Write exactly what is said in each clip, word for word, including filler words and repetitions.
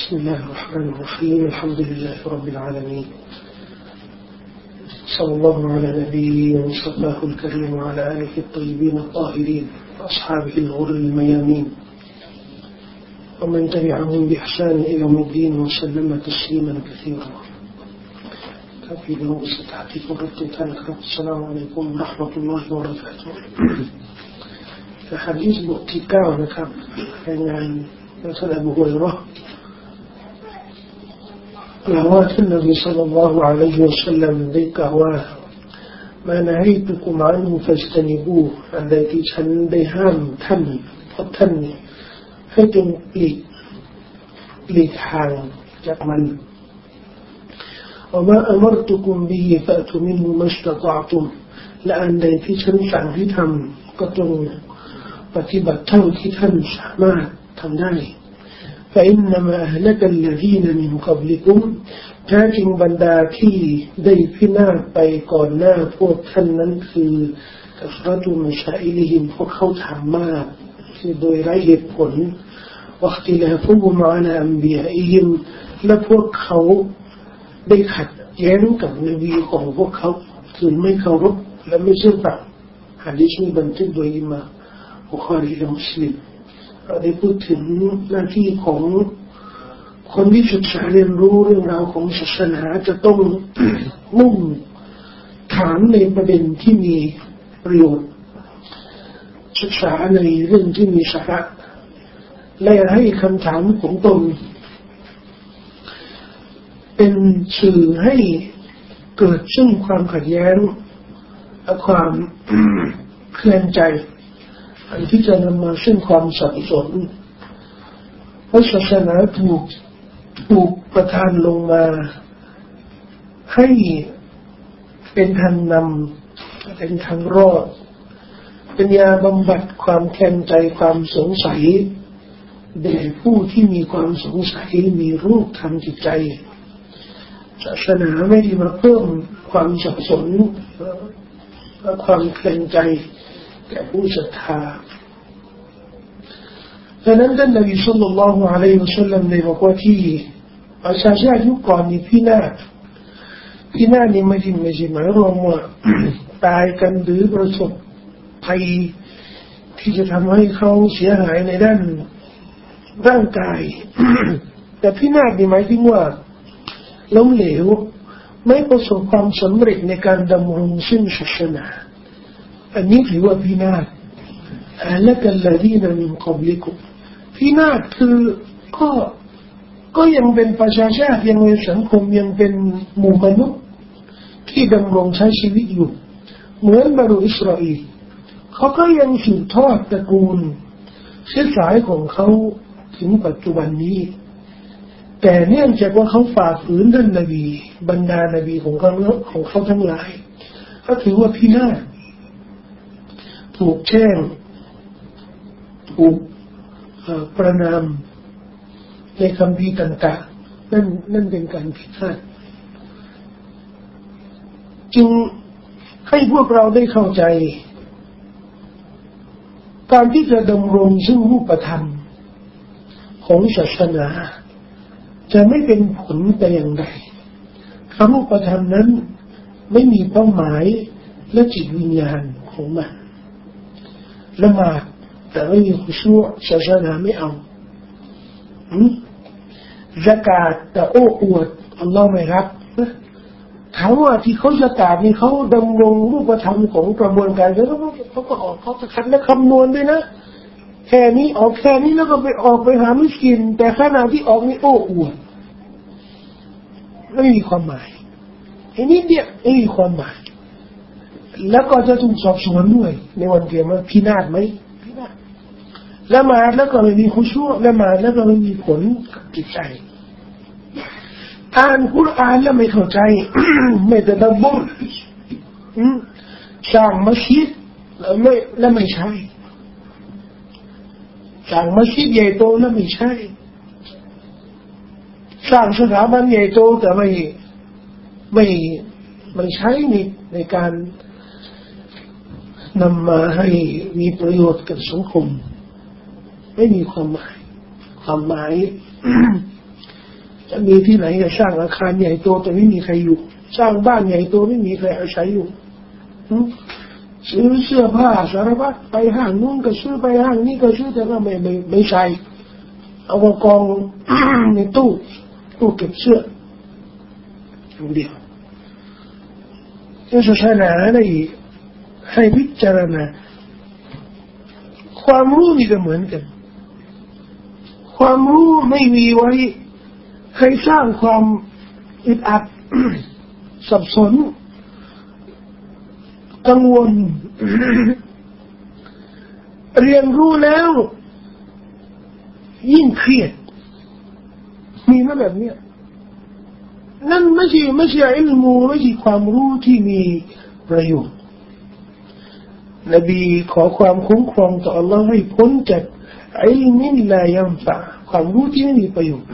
بسم الله الرحمن الرحيم الحمد لله رب العالمين صلى الله على نبيه ومصطفاه الكريم وعلى آله الطيبين الطاهرين وأصحابه الغر الميامين ومن تبعهم بإحسان إلى يوم الدين وسلم تسليما كثيرا كفي له استحقيق الرتبتان السلام عليكم ورحمة الله وبركاته حديث بؤتكاو نكاب يعني مثل أبو هريرة لهوات النبي صلى الله عليه وسلم ذيك هواه ما نهيتكم عنه فاجتنبوه الذيฉันได้ห้ามท่านเพราะท่านให้จงหลีกหลีกทางจากมัน وما أمرتكم به فأتوا منه ما استطعتم และอันใดที่ฉันสั่งให้ทำก็จงปฏิบัติเท่าที่ท่านสามารถทำได้ فإنما أهلك الذين من قبلكم แท้จริงบรรดาที่ได้พินาศไปก่อนหน้าพวกท่านนั้นคือกัสรตุมชาอิลิฮิมพวกเขาถามมากโดยไร้เหตุผลวัคติลาฟุมอาลาอัมบิยาอิฮิมและพวกเขาได้ขัดแย้งกับนบีของพวกเขาคือไม่เคารพและไม่เชื่อฟังหะดีษนี้บันทึกโดยอิหม่ามบุคอรีและมุสลิมเราได้พูดถึงหน้าที่ของคนที่ศึกษาเรียนรู้เรื่องราวของศาสนาจะต้อง มุ่งถามในประเด็นที่มีประโยชน์ศึกษาในเรื่องที่มีสาระและให้คำถามของตนเป็นสื่อให้เกิดซึ่งความขัดแย้งและความ เคลื่อนใจอันที่จะนำมาซึ่งความสับสนเพราะศาสนาถูกถูกประทานลงมาให้เป็นทางนำเป็นทางรอดเป็นยาบำบัดความแค้นใจความสงสัยแด่ผู้ที่มีความสงสัยมีโรคทางจิตใจศาสนาไม่ได้มาเพิ่มความสับสนและความแค้นใจแก่ผู้ศรัทธาดังนั้นท่านนบีศ็อลลัลลอฮุอะลัยฮิวะซัลลัมได้บอกว่าที่ประชาชาติยุคก่อนนี่พินาศพินาศนี่ไม่ใช่ไม่ใช่หมายรวมว่า ตายกันหรือประสบภัยที่จะทำให้เขาเสียหายในด้านร่างกาย แต่พินาศนี่หมายถึงว่าล้มเหลวไม่ประสบความสำเร็จในการดำรงซึ่งศาสนาอันนี้ถือว่าพินาศอัลลักัลลดีนมินกับลิกุมพินาศคือก็ก็ยังเป็นประชาชาติยังเป็นสังคมยังเป็นหมู่มนุษย์ที่ดำรงใช้ชีวิตอยู่เหมือนบรรดาอิสราเอลเขาก็ยังสืบทอดตระกูลเชื้อสายของเขาถึงปัจจุบันนี้แต่เนื่องจากว่าเขาฝ่าฝืนท่านนบีบรรดานบีของเขาของเขาทั้งหลายเขาถือว่าพินาศถูกแช่งถูกประนามในคำพีต่างๆนั่นนั่นเป็นการผิดพลาดจึงให้พวกเราได้เข้าใจการที่จะดำรงซึ่งรูปธรรมของศาสนาจะไม่เป็นผลแต่อย่างใดคำรูปธรรมนั้นไม่มีเป้าหมายและจิตวิญญาณของมันละหมาดแต่ไม่มีขุชูศาสนาไม่เอาซักาตแต่โอ้อวดอัลลอฮ์ไม่รับถามว่าที่เขาซักาตนี่เขาดำรงรูปธรรมของกระบวนการแล้วเขาก็ออกเขาจะคัดและคำนวณด้วยนะแค่นี้ออกแค่นี้แล้วก็ไปออกไปหามิสกินแต่ขณะที่ออกนี่โอ้อวดไม่มีความหมายไอ้นี่เดียวไม่มีความหมายแล้วก็จะถูกสอบสวนด้วยในวันเกิดมาพินาศไหมพินาศละหมาดแล้วก็ไม่มีขุชูละหมาดแล้วก็ไม่มีผลกับจิตใจอ่านกุรอานแล้วไม่เข้าใจ ไม่ตะดับบุรสร้างมัสยิดแล้วไม่แล้วไม่ใช่สร้างมัสยิดใหญ่โตแล้วไม่ใช่สร้างสถาบันใหญ่โตแต่ไม่ไม่ไม่ใช้ในในการนำมาให้มีประโยชน์กับสังคมไม่มีความหมายความหมายจะมีที่ไหนจะสร้างอาคารใหญ่โตแต่ไม่มีใครอยู่สร้างบ้านใหญ่โตไม่มีใครอาศัยอยู่ซื้อเสื้อผ้าสารพัดไปห้างนู้นก็ซื้อไปห้างนี้ก็ซื้อแต่ก็ไม่ไม่ไม่ใช่เอามากองในตู้ตู้เก็บเสื้ออย่างเดียวศาสนาได้ให้พิจารณาความรู้นี่ก็เหมือนกันความรู้ไม่มีไว้ให้สร้างความอึดอัดสับสนกังวลเรียนรู้แล้วยิ่งเครียดมีมาแบบนี้นั่นไม่ใช่ไม่ใช่อิลมูไม่ใช่ความรู้ที่มีประโยชน์นบีขอความคุ้มครองต่อ Allah ให้พ้นจากอิลมินลายันฟะความรู้ที่ไม่มีประโยชน์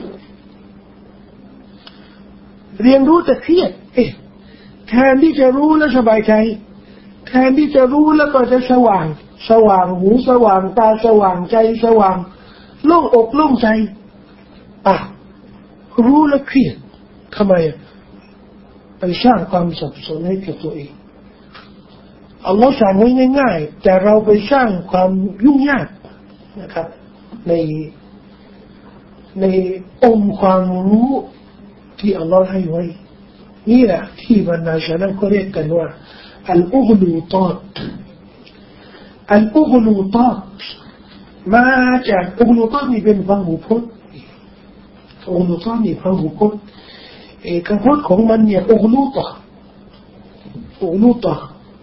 เรียนรู้แต่เครียดเอ๊ะแทนที่จะรู้แล้วสบายใจแทนที่จะรู้แล้วก็จะสว่างสว่างหูสว่างตาสว่างใจสว่างโล่งอกโล่งใจอ่ะรู้แล้วเครียดทำไมไปสร้างความสับสนให้กับตัวเองอัลลอฮ์สั่งไว้ง่ายๆแต่เราไปสร้างความยุ่งยากนะครับในในองค์ความรู้ที่อัลลอฮ์ให้ไว้นี่แหละที่บรรดาชนเขาเรียกกันว่าอัลอุกลูตอตอัลอุกลูตอตมาจากอุกลูตอตนี่เป็นพหูพจน์อุกลูตอตนี่พหูพจน์เอกพจน์ของมันเนี่ยอุกลูตะอุกลูตะ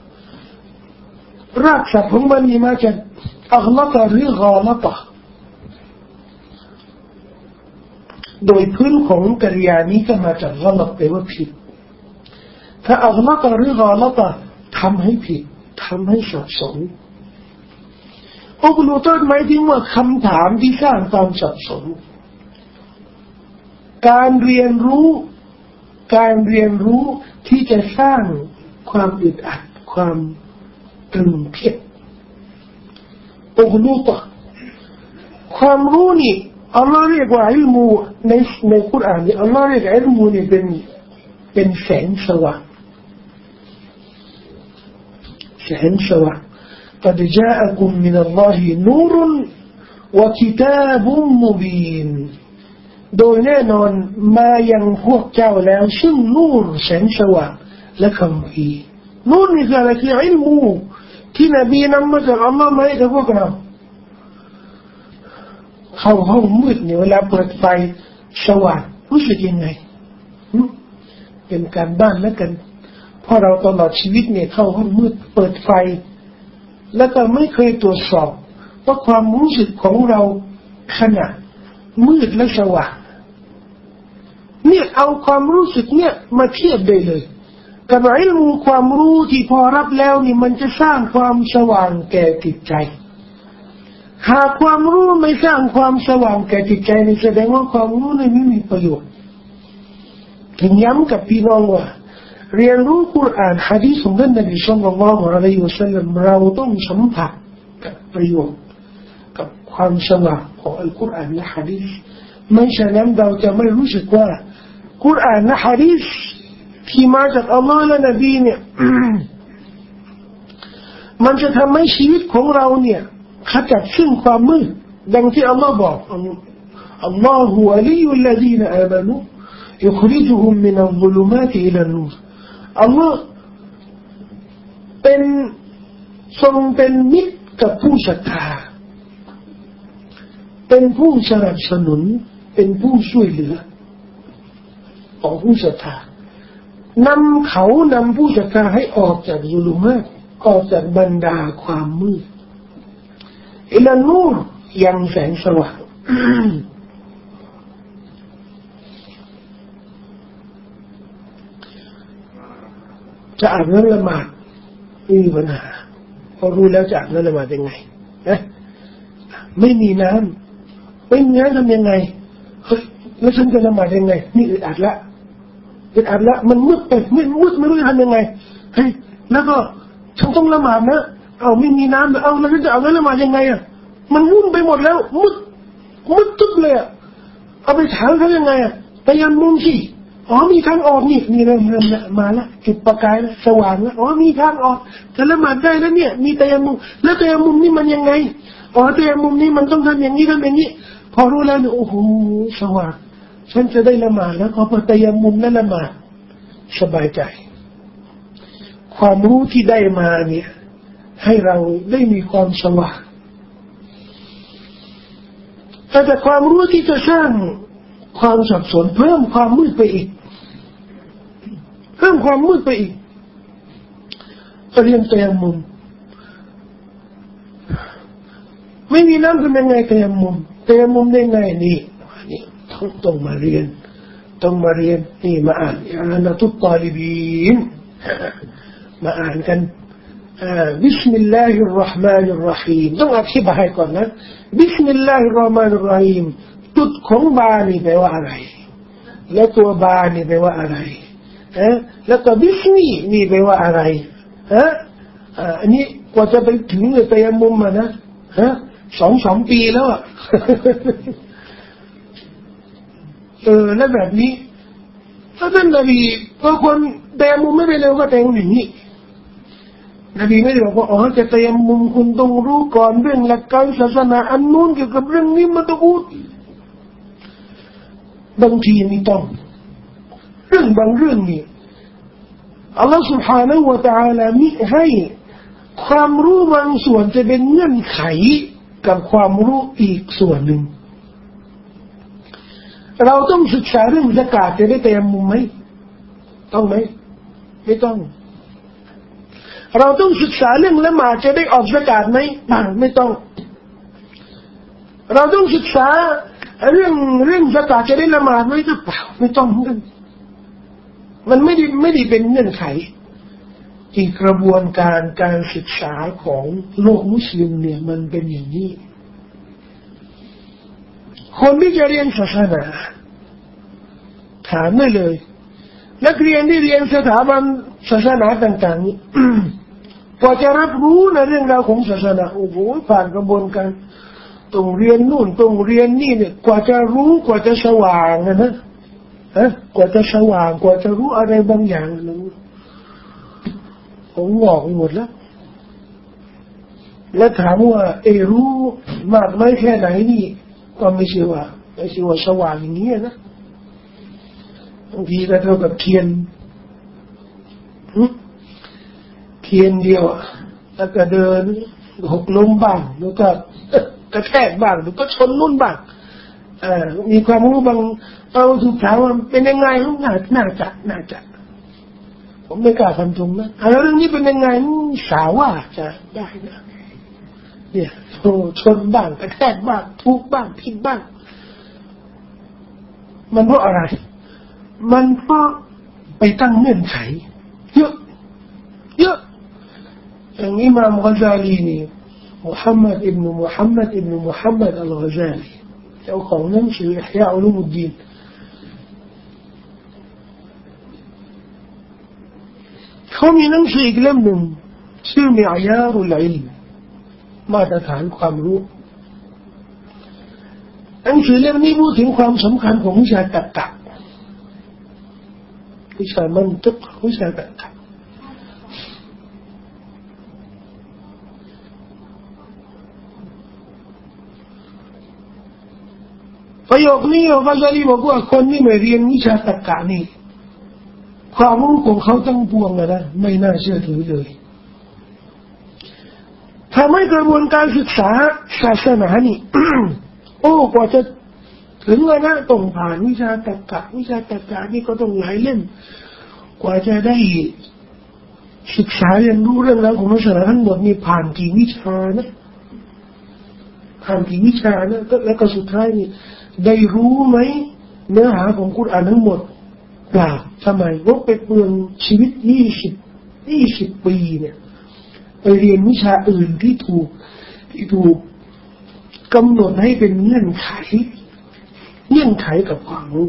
รากศัพท์ของมันนี่มาจากอัฆลัตหรือฆาลัตโดยพื้นของกริยานี้ก็มาจากฆาลัตแปลว่าผิดถ้าอัฆลัตหรือฆาลัตทำให้ผิดทำให้สับสนอุกลูตะหมายถึงว่าคำถามที่สร้างความสับสนการเรียนรู้การเรียนรู้ที่จะสร้างความอึดอัดความตึงเครียดอุกลูตะความรู้นี่อัลลอฮ์เรียกว่าอิลมูในในคุรอานนี่อัลลอฮ์เรียกอิลมูนี่เป็นเป็นแสงสว่างแสงสว่าง قد جاءكم من الله نور وكتاب مبين โดยแน่นอนมายังพวกเจ้าแล้วซึ่งนูรแสงสว่างและคำพีนูรนี่คืออะไรคืออิลมูที่นบีนำมาจากอัลลอฮ์มาให้กับพวกเราเข้าห้องมืดเนี่ยเวลาเปิดไฟสว่างรู้สึกยังไงเป็นการบ้านแล้วกันเพราะเราตลอดชีวิตเนี่ยเข้าห้องมืดเปิดไฟแล้วก็ไม่เคยตรวจสอบว่าความรู้สึกของเราขณะมืดและสว่างเนี่ยเอาความรู้สึกเนี่ยมาเทียบได้เลยกับอิลมูความรู้ที่พอรับแล้วนี่มันจะสร้างความสว่างแก่จิตใจหากความรู้ไม่สร้างความสว่างแก่จิตใจนี่แสดงว่าความรู้นั้นไม่มีประโยชน์ถึงย้ำกับพี่น้องว่าเรียนรู้คุรอานหะดีษของท่านนบีศ็อลลัลลอฮุอะลัยฮิวะซัลลัมเราต้องสัมผัสกับประโยชน์กับความสว่างของอัลกุรอานและหะดีษไม่ฉะนั้นเราจะไม่รู้สึกว่ากุรอานและหะดีษที่มาจากอัลลอฮ์และนบีเนี่ยมันจะทำให้ชีวิตของเราเนี่ยขจัดซึ่งความมืดดังที่อัลลอฮ์บอกอัลลอฮุวะลียุลลซีนอามานูยุคริจุฮุมมินัลซุลุมาติอิลันนูรอัลลอฮ์เป็นทรงเป็นมิตรกับผู้ศรัทธาเป็นผู้สนับสนุนเป็นผู้ช่วยเหลือของผู้ศรัทธานำเขานำผู้ศรัทธาให้ออกจากซุลุมาตออกจากบรรดาความมืดอิลานูรยังแสงสว่างจะอาบน้ำละหมาดไม่มีปัญหาพอรู้แล้วจะอาบน้ำละหมาดยังไงนะไม่มีน้ำไม่มีน้ำทำยังไงเฮ้ยแล้วฉันจะละหมาดยังไงนี่อึดอัดละอึดอัดละมันมืดไปมืดมืดไม่รู้จะทำยังไงเฮ้ยแล้วก็ฉันต้องละหมาดนะเอาไม่มีน้ำเอาแล้วฉันจะเอาละหมาดยังไงอ่ะมันวุ่นไปหมดแล้วมืดมืดตึ๊บเลยอ่ะเอาไปถามเขายังไงอ่ะตะยัมมุมสิอ๋อมีทางออกนี่นี่เริ่มเริ่มละมาละจุดประกายละสว่างละอ๋อมีทางออกจะละหมาดได้แล้วเนี่ยมีตะยัมมุมแล้วตะยัมมุมนี่มันยังไงอ๋อตะยัมมุมนี่มันต้องทำอย่างนี้ทำอย่างนี้พอรู้แล้วเนี่ยโอ้โหสว่างฉันจะได้ละหมาดแล้วพอตะยัมมุมแล้วละหมาดสบายใจความรู้ที่ได้มาเนี่ยให้เราได้มีความสว่างแต่ความรู้ที่จะสร้างความสับสนเพิ่มความมืดไปอีกเพิ่มความมืดไปอีกเรียนตะยัมมุมไม่มีน้ำเป็นยังไงตะยัมมุมตะยัมมุมได้ไงนี่นี่ต้องต้องมาเรียนต้องมาเรียนนี่มาอ่านอ่านตุตตาลิบีนมาอ่านกันบิสมิลลาฮิรเราะห์มานิรเราะฮีมต้องอธิบายก่อนนะบิสมิลลาฮิรเราะห์มานิรเราะฮีมจุดของบานี่แปลว่าอะไรแล้วตัวบานี่แปลว่าอะไรฮะแล้วก็บิสมีนี่แปลว่าอะไรฮะอันนี้กว่าจะไปถึงตะยัมมุมมานะฮะสองสองปีแล้วอ่ะเออแล้วแบบนี้ถ้าท่านนบีก็คนตะยัมมุมไม่ไปเร็วก็แต่งอย่างนี้นบีไม่ได้บอกว่าอ๋อจะตะยัมมุมคุณต้องรู้ก่อนเรื่องหลักการศาสนาอันนู้นเกี่ยวกับเรื่องนี้มาต้องพูดบางทีไม่ต้องเรื่องบางเรื่องนี่อัลลอฮฺ سبحانه และ تعالى มิให้ความรู้บางส่วนจะเป็นเงื่อนไขกับความรู้อีกส่วนหนึ่งเราต้องศึกษาเรื่องซะกาตจะได้ตะยัมมุมไหมต้องไหมไม่ต้องเราต้องศึกษาเรื่องละหมาดจะได้ออกซะกาตไหมไม่ต้องเราต้องศึกษาเรื่องเรื่องซะกาตจะได้ละหมาดไหมก็เปล่าไม่ต้องกันมันไม่ได้ไม่ได้เป็นเงื่อนไขที่กระบวนการการศึกษาของโลกมุสลิมเนี่ยมันเป็นอย่างนี้คนที่จะเรียนศาสนาถามได้เลยนักเรียนที่เรียนสถาบันศาสนาต่างๆกว่าจะรับรู้ในเรื่องราวของศาสนาโอ้โหผ่านกระบวนการต้องเรียนนู่นต้องเรียนนี่เนี่ยกว่าจะรู้กว่าจะสว่างนะนะฮะกว่าจะสว่างกว่าจะรู้อะไรบางอย่างนึงผมงอกหมดแล้วแล้วถามว่าเอรู้มากน้อยแค่ไหนนี่ก็ไม่ใช่ว่าไม่ใช่ว่าสว่างอย่างนี้นะบางทีก็เท่ากับเทียนเทียนเดียวแล้วก็เดินหกล้มบ้างแล้วก็กระแทกบ้างแล้วก็ชนนุ่นบ้างอ่ามีความรู้บางเอาสุดท้ายว่าเป็นยังไงน่าน่าจะน่าจะผมไม่กล้าฟันธงนะแล้วเรื่องนี้เป็นยังไงสาวว่าจะได้นะเนี่ยโอ้ชนบ้างกระแทกบ้างทุบบ้างผิดบ้างมันเพราะอะไรมันเพราะไปตั้งเงื่อนไขเยอะเยอะอย่างอิหม่ามกอซาลีนี่มุฮัมมัดอิบนุมุฮัมมัดอิบนุมุฮัมมัดอัลกอซาลีเจ้าของหนังสืออิหยาอุลูมุดดีนเขามีหนังสืออีกเล่มหนึ่งชื่อมิอญารุลอิลมมาตรฐานความรู้หนังสือเล่มนี้พูดถึงความสำคัญของวิชาตรรกะวิชามันติกวิชาตรรกะประโยคนี้อัลกอซาลีบอกว่าคนที่ไม่เรียนวิชาตรรกะนี่ความรู้ของเขาทั้งปวงนะไม่น่าเชื่อถือเลยทำให้กระบวนการศึกษาศาสนานี่ โอ้กว่าจะถึงเลยนะต้องผ่านวิชาตรรกะวิชาตรรกะนี่ก็ต้องหลายเล่มกว่าจะได้ศึกษาเรียนรู้เรื่องราวของศาสนาทั้งหมดนี่ผ่านกี่วิชานะผ่านกี่วิชานะแล้วก็สุดท้ายนี่ได้รู้ไหมเนื้อหาของกุรอานทั้งหมดเปล่าทำไมว่าไปเปลืองชีวิตยี่สิบยี่สิบปีเนี่ยไปเรียนวิชาอื่นที่ถูกที่ถูกกำหนดให้เป็นเงื่อนไขเงื่อนไขกับความรู้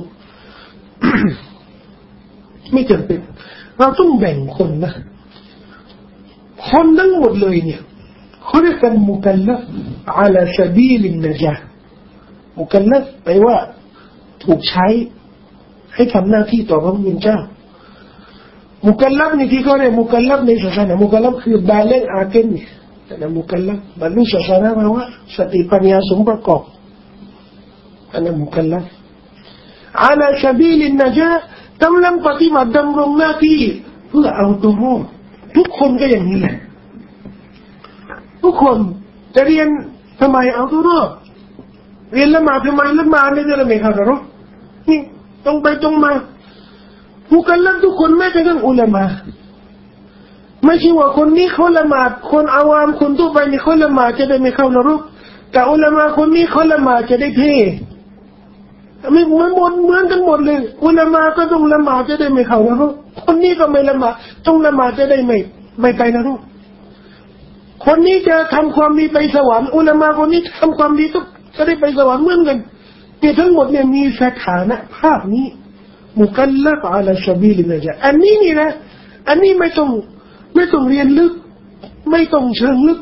ไม่จำเป็นเราต้องแบ่งคนนะคนทั้งหมดเลยเนี่ยเขาเรียกกันมุกัลลัฟอาลาซาบีลินนะจ๊ะมุกัลลัฟแปลว่าถูกใช้ให้ทำหน้าที่ต่อพระผู้เป็นเจ้ามุกัลลัฟนี่ที่เขาเรียกมุกัลลัฟในศาสนามุกัลลัฟคือบาลิกอาเกนเนี่ยแต่มุกัลลัฟบรรลุศาสนาแปลว่าสติปัญญาสมประกอบอันนั้นมุกัลลัฟอาลาซาบีลินนะจากำลังปฏิบัติดำรงหน้าที่เพื่อเอาตัวรอดทุกคนก็อย่างนี้แหละทุกคนจะเรียนทำไมเอาตัวรอดเรียนละหมาดทำไมละหมาดไม่ได้ละไม่เข้าหรอกนี่ตรงไปตรงมามุกัลลัฟทุกคนไม่ใช่ทั้งอุลามะไม่ใช่ว่าคนนี้เขาละหมาดคนอาวามคนทั่วไปนี่เขาละหมาดจะได้ไม่เข้านรกแต่อุลามะคนนี้เขาละหมาดจะได้เท่ไม่เหมือนหมดเหมือนกันหมดเลยอุลามะก็ต้องละหมาดจะได้ไม่เข้านรกคนนี้ก็ไม่ละหมาดต้องละหมาดจะได้ไม่ไม่ไปนรกคนนี้จะทำความดีไปสวรรค์อุลามะคนนี้ทำความดีก็จะได้ไปสวรรค์เหมือนกันเนี่ยทั้งหมดเนี่ยมีสถานะภาพนี้มุกัลลัฟอาลาซาบีลินะจาอันนี้นี่นะอันนี้ไม่ต้องไม่ต้องเรียนลึกไม่ต้องเชิงลึก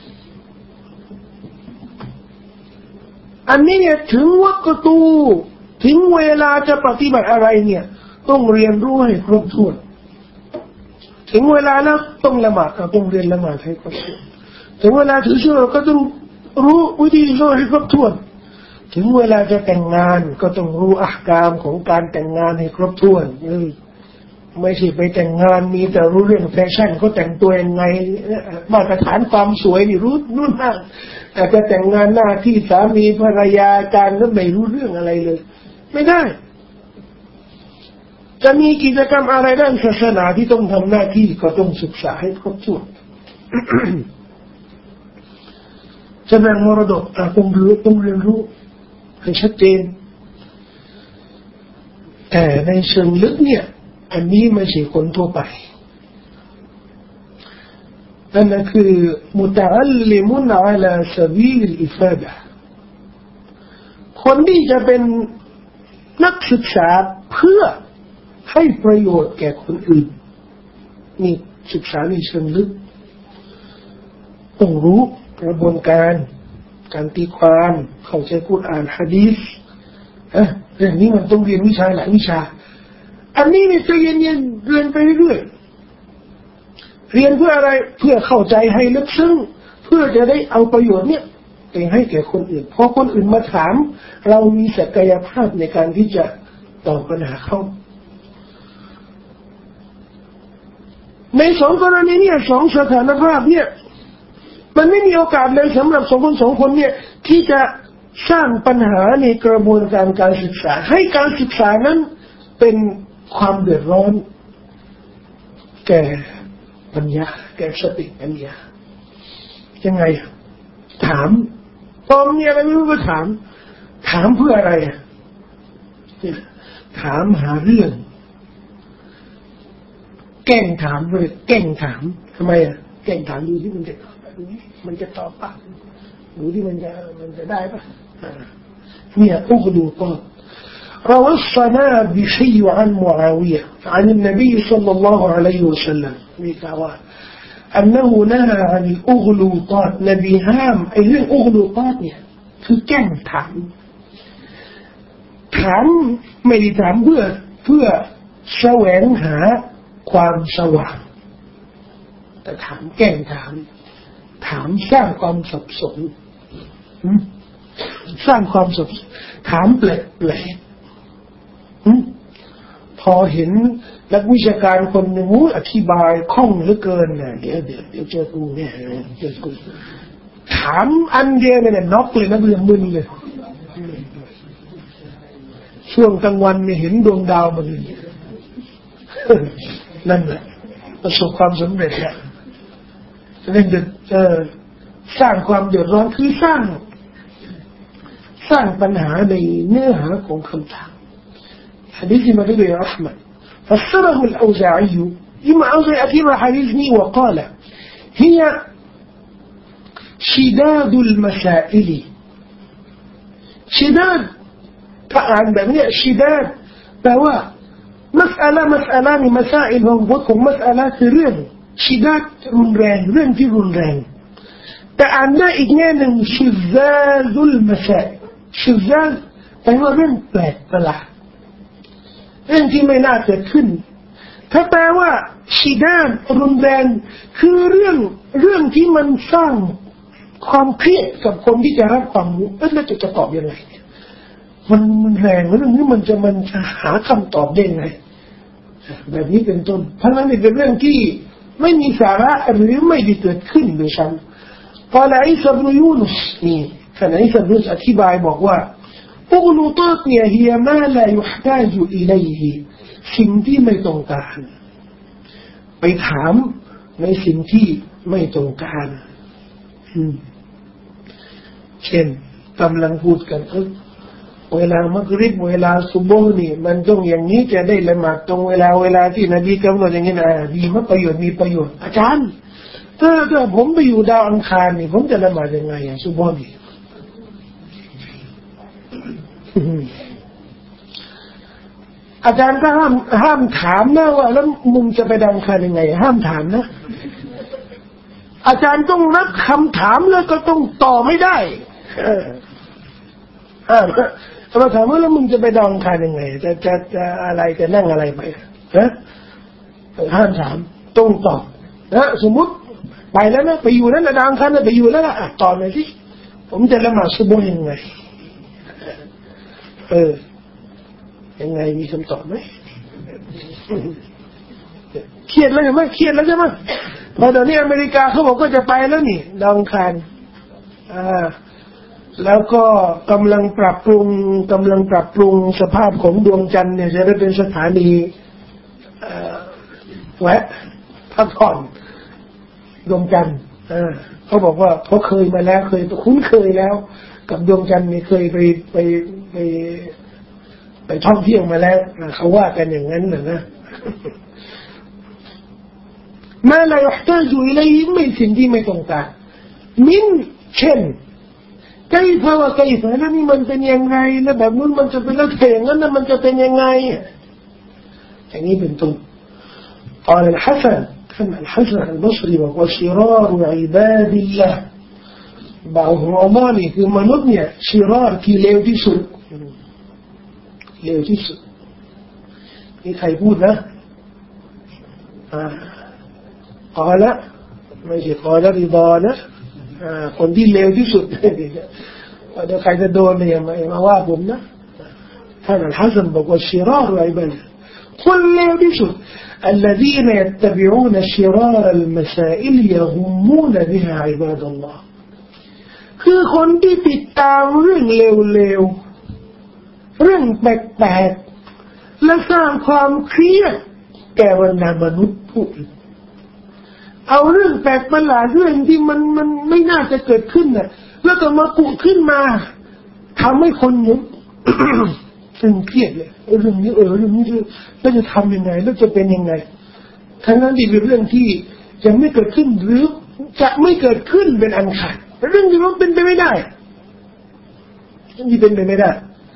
อันนี้เนี่ยถึงวักตูถึงเวลาจะปฏิบัติอะไรเนี่ยต้องเรียนรู้ให้ครบถ้วนถึงเวลาแล้วต้องละหมาดก็ต้องเรียนละหมาดให้ครบถ้วนถึงเวลาถือศีลก็ต้องรู้วิธีถือให้ครบถ้วนถึงเวลาจะแต่งงานก็ต้องรู้อัหกามของการแต่งงานให้ครบถ้วนไม่ใช่ไปแต่งงานมีแต่รู้เรื่องแฟชั่นเขาแต่งตัวยังไงมาตรฐานความสวยนี่รู้นู่นนั่นแต่จะแต่งงานหน้าที่สามีภรรยาการก็ไม่รู้เรื่องอะไรเลยไม่ได้จะมีกิจกรรมอะไรด้านศาสนาที่ต้องทำหน้าที่ก็ต้องศึกษาให้ครบถ้วน จะแบ่งมรดกต้องรู้ต้องเรียนรู้ให้ชัดเจนแต่ในเชิงลึกเนี่ยอันนี้ไม่ใช่คนทั่วไปนั่นคือมุตะอัลลิมุนอะลาซะบีลอิฟาดะห์คนที่จะเป็นนักศึกษาเพื่อให้ประโยชน์แก่คนอื่นนี่ศึกษาในเชิงลึกต้องรู้กระบวนการการตีความเข้าใจกุรอานหะดีษเอ๊ะเรื่องนี้มันต้องเรียนวิชาหลายวิชาอันนี้เนี่ยจะเรียนเรียนเรียนไปเรื่อยๆเรียนเพื่ออะไรเพื่อเข้าใจให้ลึกซึ้งเพื่อจะได้เอาประโยชน์เนี่ยไปให้แก่คนอื่นพอคนอื่นมาถามเรามีศักยภาพในการที่จะตอบปัญหาเขาในสองกรณีเนี่ยสองสถานภาพเนี่ยมันไม่มีโอกาสเลยสำหรับสองคนสองคนเนี่ยที่จะสร้างปัญหาในกระบวนการการศึกษาให้การศึกษานั้นเป็นความเดือดร้อนแก่ปัญญาแก่สติปัญญายังไงถามตอนมีอะไรไม่รู้ก็ถามถามเพื่ออะไรถามหาเรื่องแกล้งถามเลยแกล้งถามทำไมอ่ะแกล้งถามดูที่มันจะมันจะตอบปะดูที่มันจะมันจะได้ปะเนี่ยอุกดูต่อروى الصناع بشيء عن معاوية عن النبي صلى الله عليه وسلم أنه نهى عن الأغلوطات نبي هام أي الأغلوطاتเนี่ยคือแกล้งถามถามไม่ได้ถามเพื่อเพื่อแสวงหาความสว่างแต่ถามแกล้งถามถามสร้างความสับสนสร้างความสับสนถามแปลกพอเห็นนักวิชาการคนหนึ่งอธิบายคล่องเหลือเกินเนี่ยเดี๋ยวเดี๋ยวเดี๋ยวเจอกูเนี่ยเจอกูถามอันเดียวเนี่ยน็อกเลยนะเรื่องมึนเลยช่วงกลางวันเนี่ยเห็นดวงดาวมันนั่นแหละประสบความสำเร็จแล้วเรื่องจะสร้างความเดือดร้อนคือสร้างสร้างปัญหาในเนื้อหาของคำถามحديث مدد يا أحمد فسره الأوزاعي إما أوزاعي أكيد حديثني وقال هي شداد المسائل شداد عن بني شداد فهو مسألة مسألة مسائل هم مسألة رين شداد رنران رين في رنران فعندنا إجنان شذاذ المسائل شذاذ فهو رين بلح بلح เรื่องที่ไม่น่าเกิดขึ้นถ้าแปลว่าชิดานรุนแรงคือเรื่องเรื่องที่มันสร้างความเครียดกับคนที่จะรับความรู้เอ๊ะแล้วจะจะตอบยังไงมันมันแรงเรื่องนี้มันจะมันจะหาคำตอบได้ไงแบบนี้เป็นต้นเพราะนั้นเป็นเรื่องที่ไม่มีสาระหรือไม่ได้เกิดขึ้นโดยซ้ำพอละอิสบนุยูนุสนี่ท่านอิสบนุยูนุสอธิบายบอกว่าอุกลูตาตเนี่ยฮียมาลายุฮตาจุอิลัยฮิสิ่งที่ไม่ต้องการไปถามในสิ่งที่ไม่ต้องการเช่นกำลังพูดกันเออเวลามักริบเวลาซุบฮ์นี่มันต้องอย่างนี้จะได้ละหมาดตรงเวลาเวลาที่นบีกำหนดอย่างนี้นะดีมากประโยชน์มีประโยชน์อาจารย์ถ้าถ้าผมไปอยู่ดาวอังคารนี่ผมจะละหมาดยังไงอ่ะซุบฮ์นี่อาจารย์ก็ห้ามห้ามถามนะว่าแล้วมึงจะไปดาวอังคารยังไงห้ามถามนะอาจารย์ต้องรับคำถามแล้วก็ต้องตอบไม่ได้อ่าเราถามว่าแล้วมึงจะไปดาวอังคารยังไงจะจะจะอะไรจะนั่งอะไรไปนะห้ามถามต้องตอบนะสมมุติไปแล้วนะไปอยู่แล้วนะดาวอังคารไปอยู่แล้วนะตอบหน่อยสิผมจะละหมาดซุบฮ์ยังไงเออยังไงมีคำตอบไหมเครียดแล้วใช่ไหมเครียดแล้วใช่ไหมพอตอนนี้อเมริกาเขาบอกก็จะไปแล้วนี่ดาวอังคารอ่าแล้วก็กำลังปรับปรุงกำลังปรับปรุงสภาพของดวงจันทร์เนี่ยจะได้เป็นสถานีแวะพักผ่อนดวงจันทร์อ่าเขาบอกว่าเขาเคยมาแล้วเคยคุ้นเคยแล้วกับดวงจันทร์นี่เคยไปไปไปไปท่องเที่ยวมาแล้วเขาว่ากันอย่างนั้นนะนะมาลายุฮตาจุอิลัยฮิไม่สิ่งที่ไม่ต้องการมินเช่นไกฟะวะไกฟะแล้วนี่มันเป็นยังไงแล้วแบบนู้นมันจะเป็นแล้วแต่อย่างนั้นมันจะเป็นยังไงอย่างนี้เป็นต้นقال الحسن كان الحسن البصري وهو شرار عباد الله บ่าวของอัลเลาะห์นี่คือมนุษย์เนี่ยชิรารที่เลวที่สุดเลวที่สุดนี่ใครพูดนะอ่ากอละไม่ใช่กอละริดานะอ่าคนที่เลวที่สุดว่าเดี๋ยวใครจะโดนเนี่ยมามาว่าผมนะท่านอัลฮัสซันบอกว่าชิรารอิบาดะห์คนเลวที่สุด الذين يتبعون شرار المسائل يهمون بها عباد الله คือคนที่ติดตามเรื่องเลวๆเรื่องแปลกๆและสร้างความเครียดแก่บรรดามนุษย์ผู้อื่นเอาเรื่องแปลกประหลาดเรื่องที่มันมันไม่น่าจะเกิดขึ้นน่ะแล้วก็มากุขึ้นมาทำให้คนเนี่ยซึ่งเครียดเลยเรื่องนี้เออเรื่องนี้แล้วจะทำยังไงแล้วจะเป็นยังไงทั้งนั้นที่เป็นเรื่องที่ยังไม่เกิดขึ้นหรือจะไม่เกิดขึ้นเป็นอันขาดเรื่องที่มันเป็นไปไม่ได้เรื่องที่เป็นไปไม่ได้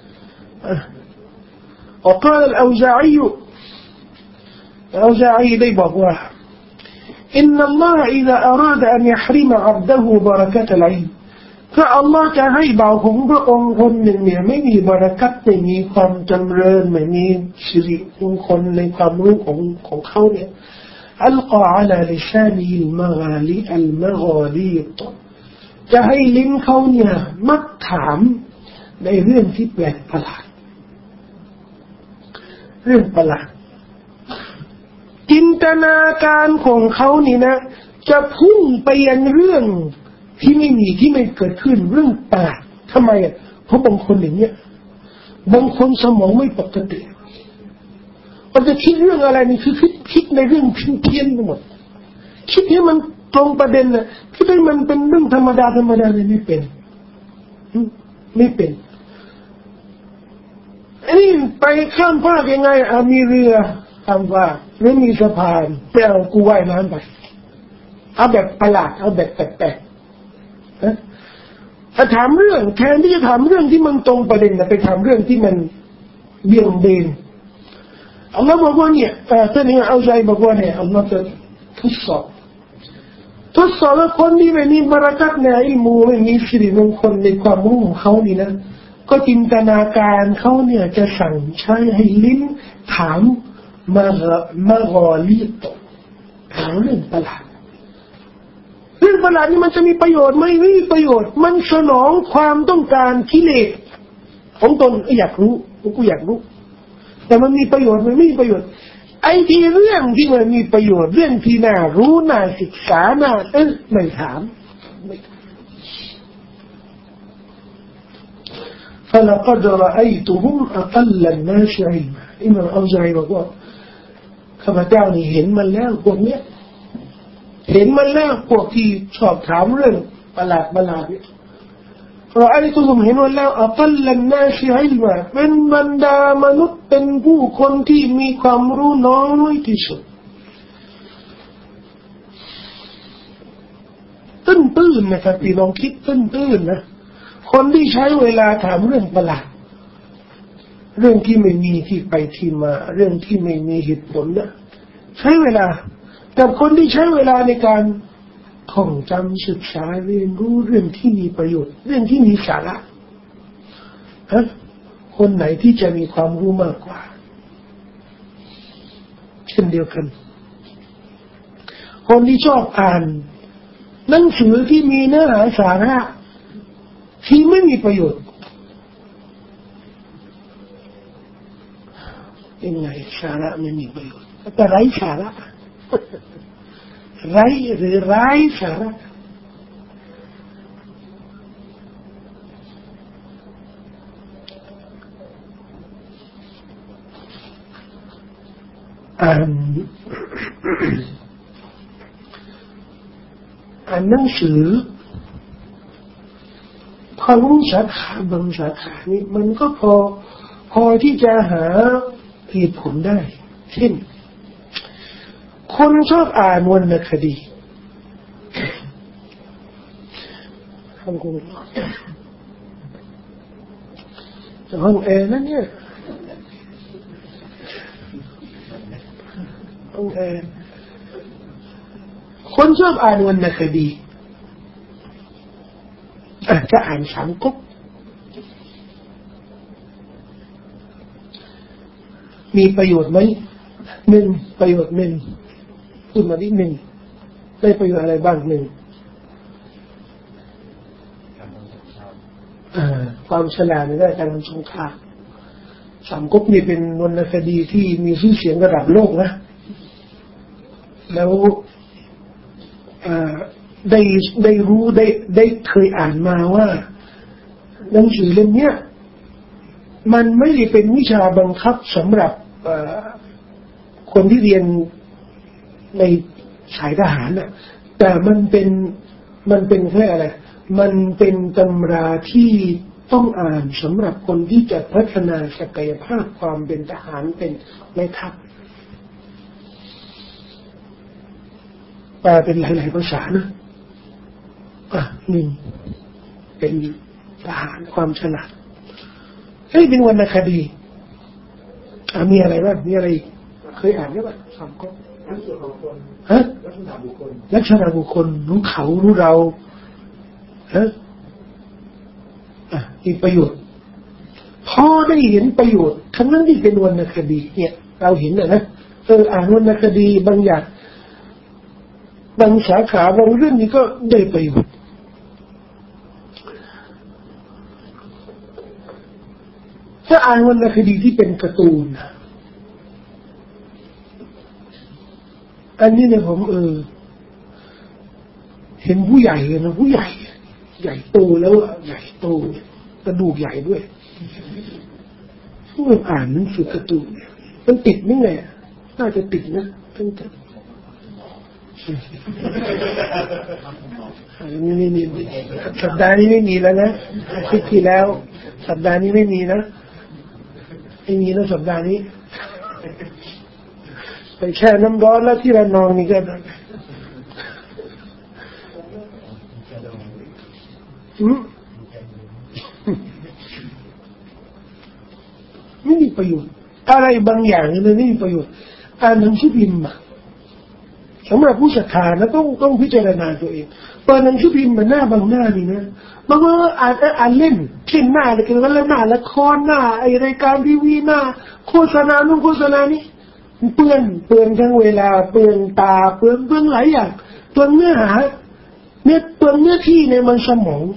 وقال الأوزاعي الأوزاعيได้บอกว่าإن الله إذا أراد أن يحرم عبده بركة العلم ถ้าอัลลอฮ์จะให้บ่าวของพระองค์คนหนึ่งเนี่ยไม่มีบารักัตไม่มีความจำเริญไม่มีสิริมงคลในความรู้ของของเขาเนี่ยอัลกออัลาลิซานีอัลมะกาลิอัลมะกาลีตจะให้ลิ้นเขาเนี่ยมักถามในเรื่องที่แปลกประหลาดเรื่องประหลาดจินตนาการของเขานี่นะจะพุ่งไปยังเรื่องที่ไม่มีที่ไม่เกิดขึ้นเรื่องแปลกทำไมอ่ะเพราะบางคนอย่างเงี้ยบางคนสมองไม่ปกติมันจะคิดเรื่องอะไรนี่คือคิดคิดในเรื่องเพี้ยนๆไปหมดคิดให้มันตรงประเด็นน่ะคิดให้มันเป็นเรื่องธรรมดาธรรมดาเลยไม่เป็นไม่เป็นอันนี้ไปข้ามฟากยังไงอ่ะมีเรือข้ามฟากหรือมีสะพานไปเอากูว่ายน้ำไปเอาแบบประหลาดเอาแบบแปลกๆนะถ้าถามเรื่องแทนที่จะถามเรื่องที่มันตรงประเด็นนะไปถามเรื่องที่มันเบี่ยงเบนอัลลอฮ์บอกว่าเนี่ยท่านนี้เอาใจบอกว่าเนี่ยอัลลอฮ์จะทดสอบทดสอบว่าคนที่ไม่มีบารักัตในอิลมูไม่มีสิริมงคลในความรู้ของเขานี่นะก็จินตนาการเขาเนี่ยจะสั่งใช้ให้ลิ้นถามมามารอลีตถามเรื่องประหลาดเรื่องประหลาดนี่มันจะมีประโยชน์ไหมไม่มีประโยชน์มันสนองความต้องการกิเลสของตนอยากรู้กูอยากรู้แต่มันมีประโยชน์มันไม่มีประโยชน์ไอ้ที่เรื่องที่มันมีประโยชน์เรื่องที่น่ารู้น่าศึกษาน่าเอ๊ะไม่ถามไม่ถามفلقد رأيتهم أقل الناس علماอิมามอัลไซบอกว่าข้าพเจ้านี่เห็นมันแล้วพวกเนี้ยเห็นมันแล้วพวกที่ชอบถามเรื่องประหลาดประหลาดเนี่ยเราไอ้ตัวผมเห็นมันแล้วอัลลันนาชิอิลมาเป็นบรรดามนุษย์เป็นผู้คนที่มีความรู้น้อยที่สุดตื้นตื้นนะครับพี่ลองคิดตื้นตื้นนะคนที่ใช้เวลาถามเรื่องประหลาดเรื่องที่ไม่มีที่ไปที่มาเรื่องที่ไม่มีเหตุผลนะใช้เวลากับคนที่ใช้เวลาในการท่องจำศึกษาเรียนรู้เรื่องที่มีประโยชน์เรื่องที่มีสาระฮะคนไหนที่จะมีความรู้มากกว่าเช่นเดียวกันคนที่ชอบอ่านหนังสือที่มีเนื้อหาสาระที่ไม่มีประโยชน์ยังไงสาระไม่มีประโยชน์แต่ไร้สาระไร้หรือไร้สาระอ่านอ่านหนังสือความรู้สาขาบางสาขานี่มันก็พอพอที่จะหาเหตุผลได้เช่นคนชอบอ่านวรรณคดีทำคุณจะห้องแอร์นั่นเนี่ยห้องแอร์คนชอบอ่านวรรณคดีอาจจะอ่านสามก๊กมีประโยชน์ไหมหนึ่งประโยชน์หนึ่งพูดมานิดหนึ่งได้ประโยชน์อะไรบ้างหนึ่งความฉลาดในด้านการทำสงครามสามก๊กนี่เป็นวรรณคดีที่มีชื่อเสียงระดับโลกนะแล้วได้ได้รู้ได้ได้เคยอ่านมาว่าหนังสือเล่มนี้มันไม่ได้เป็นวิชาบังคับสำหรับคนที่เรียนในสายทหารน่ะแต่มันเป็นมันเป็นแค่อะไรมันเป็นตำราที่ต้องอ่านสำหรับคนที่จะพัฒนาศักยภาพความเป็นทหารเป็นแม่ทัพแปลเป็นหลายๆภาษานะอ่ะหนึ่งเป็นทหารความฉลาดเฮ้ยเป็นวรรณคดีอ่ะมีอะไรบ้างมีอะไรเคยอ่านไหมบ้างสามก๊กลักษณะบุคคลฮะลักษณะบุคคลลักษณะบุคคลรู้เขารู้เราฮะอ่ะมีประโยชน์พอได้เห็นประโยชน์ทั้งนั้นที่เป็นวรรณคดีเนี่ยเราเห็นนะนะเอออ่านวรรณคดีบางอย่างบางสาขาบางเรื่องนี้ก็ได้ประโยชน์ถ้าอ่านวรรณคดีที่เป็นการ์ตูนอันนี้เนี่ยผมเออเห็นผู้ใหญ่เลยนะผู้ใหญ่ใหญ่โตแล้วใหญ่โตกระดูกใหญ่ด้วยพวกอ่านหนังสือการ์ตูนมันติดไม่ไงน่าจะติดนะตั้งแต่นี่นี่นี่สัปดาห์นี้ไม่มีแล้วนะอาทิตย์ที่แล้วสัปดาห์นี้ไม่มีนะไม่มีนะสัปดาห์นี้ไปแช่น้ำร้อนแล้วที่ระนองนี่ก็ไม่มีประโยชน์อะไรบางอย่างเลยไม่มีประโยชน์อ่านหนังสือพิมพ์สำหรับผู้ศรัทธานะต้องต้องพิจารณาตัวเองเปิดหนังสือพิมพ์มาหน้าบางหน้านี่นะบางว่าอ่านอ่านเล่นเช่นหน้าอะไรกันแล้วหน้าละครหน้าไอรายการทีวีหน้าโฆษณานู่นโฆษณานี่เปื้อนเปื้อนทั้งเวลาเปื้อนตาเปื้อนเปื้อนหลายอย่างเปื้อนเนื้อหาเนี่ยเปื้อนเนื้อที่ในมันสมอง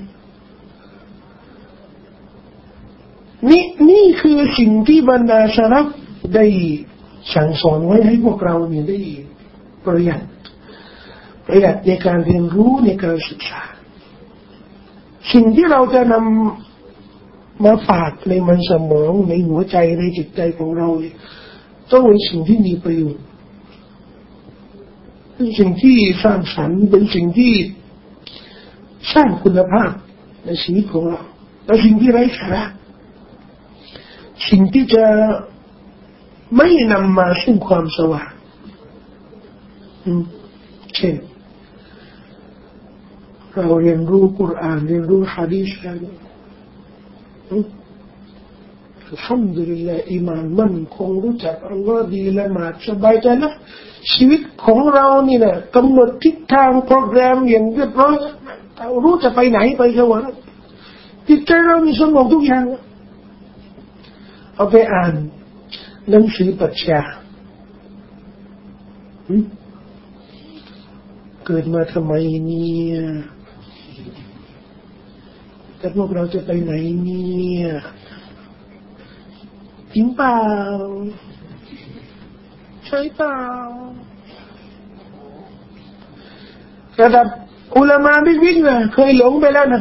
นี่นี่คือสิ่งที่บรรดาสลัฟได้สั่งสอนไว้ให้พวกเราเนี่ยได้ประหยัดประหยัดในการเรียนรู้ในการศึกษาสิ่งที่เราจะนำมาฝากในมันสมองในหัวใจในจิตใจของเราต้องเป็นสิ่งที่มีประโยชน์เป็นสิ่งที่สร้างสรรค์เป็นสิ่งที่สร้างคุณภาพในชีวิตของเราและสิ่งที่ไร้สาระสิ่งที่จะไม่นำมาซึ่งความสว่างเช่นเราเรียนรู้กุรอานเรียนรู้หะดีษแล้วอัลฮัมดุลิลลาห์อีมานมั่นคงรู้จักอัลลอฮ์ดีละหมาดสบายใจนะชีวิตของเรานี่นะกำหนดทิศทางโปรแกรมอย่างเรียบร้อยเรารู้จะไปไหนไปสวรรค์จิตใจเรามีสมองทุกอย่างเอาไปอ่านหนังสือปรัชญาเกิดมาทำไมเนี่ยแต่พวกเราจะไปไหนเนี่ยจริงเปล่าใช่เปล่าระดับอุลามะบิ๊กๆนะเคยหลงไปแล้วนะ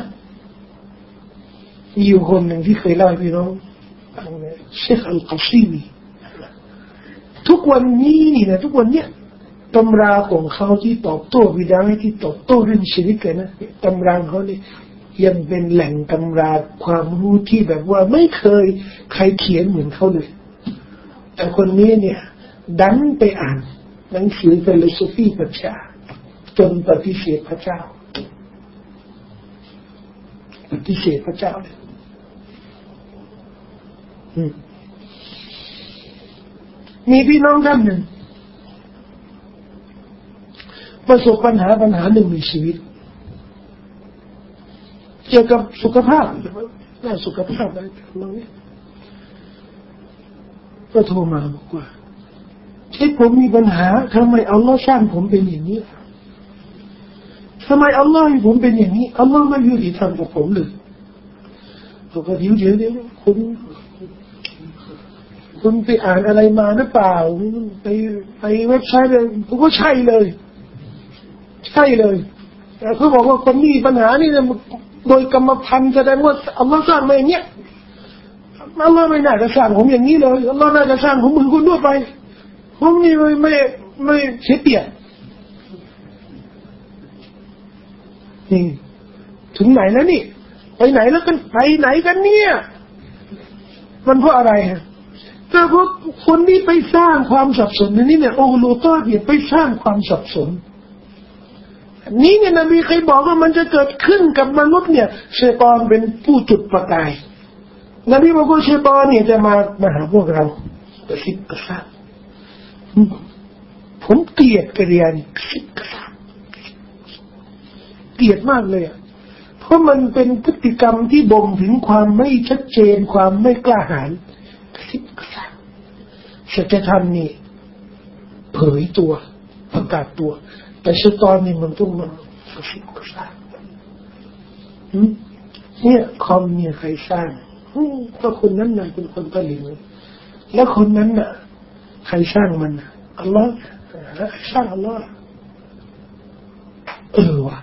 มีอยู่คนหนึ่งที่เคยเล่าให้พี่น้องฟังนะเชคอัลกอซีมีทุกวันนี้นี่นะทุกวันเนี้ยตำราของเขาที่ตอบโต้วิดาที่ตอบโต้เรื่องชีวิตกันนะตำราเขาเนี่ยยังเป็นแหล่งตำราความรู้ที่แบบว่าไม่เคยใครเขียนเหมือนเขาเลยแต่คนนี้เนี่ยดันไปอ่านหนังสือฟิโลโซฟีปรัชญาจนปฏิเสธพระเจ้าปฏิเสธพระเจ้าเลยมีพี่น้องท่านหนึ่งประสบปัญหาปัญหาหนึ่งในชีวิตเกี่ยวกับสุขภาพด้านสุขภาพอะไรต่างๆเนี่ยก็โทรมาบอกว่าที่ผมมีปัญหาทำไมอัลลอฮ์สร้างผมเป็นอย่างนี้ทำไมอัลลอฮ์ให้ผมเป็นอย่างนี้อัลลอฮ์ไม่ยุติธรรมกับผมเลยบอกว่าเดี๋ยวเดี๋ยวเดี๋ยวคุณคุณไปอ่านอะไรมาหรือเปล่าไปไปเว็บไซต์เลยผมก็ใช่เลยใช่เลยแต่เขาบอกว่าคนมีปัญหานี่เนี่ยโดยกรรมพันธุ์แสดงว่าอัลลอฮ์สร้างมาอย่างเงี้ยอัลลอฮ์ไม่น่าจะสร้างผมอย่างนี้เลยอัลลอฮ์น่าจะสร้างผมเหมือนคนทั่วไปผมนี่ไม่ไม่ไม่เสียเปรียบนี่ถึงไหนแล้วนี่ไปไหนแล้วกันไปไหนกันเนี่ยมันเพราะอะไรฮะก็เพราะคนที่ไปสร้างความสับสนนี่เนี่ยโอ้โลกเนี่ยไปสร้างความสับสนนี่เนี่ยนบีเคยบอกว่ามันจะเกิดขึ้นกับมนุษย์เนี่ยชัยฏอนเป็นผู้จุดประกายนบีบอกว่าชัยฏอนเนี่ยจะมามาหาพวกเรากระซิบกระซาบผมเกลียดกระเรียนกระซิบกระซาบเกลียดมากเลยอ่ะเพราะมันเป็นพฤติกรรมที่บ่งถึงความไม่ชัดเจนความไม่กล้าหาญกระซิบกระซาบสัจธรรมนี่เผยตัวประกาศตัวแต่ชัยฏอนนี่มันต้องมันกระซิบกระซาบเนี่ยคอมเนี่ยใครสร้างก็คนนั้นน่ะเป็นคนผลิตแล้วคนนั้นน่ะใครสร้างมันอัลลอฮ์สร้างอัลลอฮ์เออว่ะ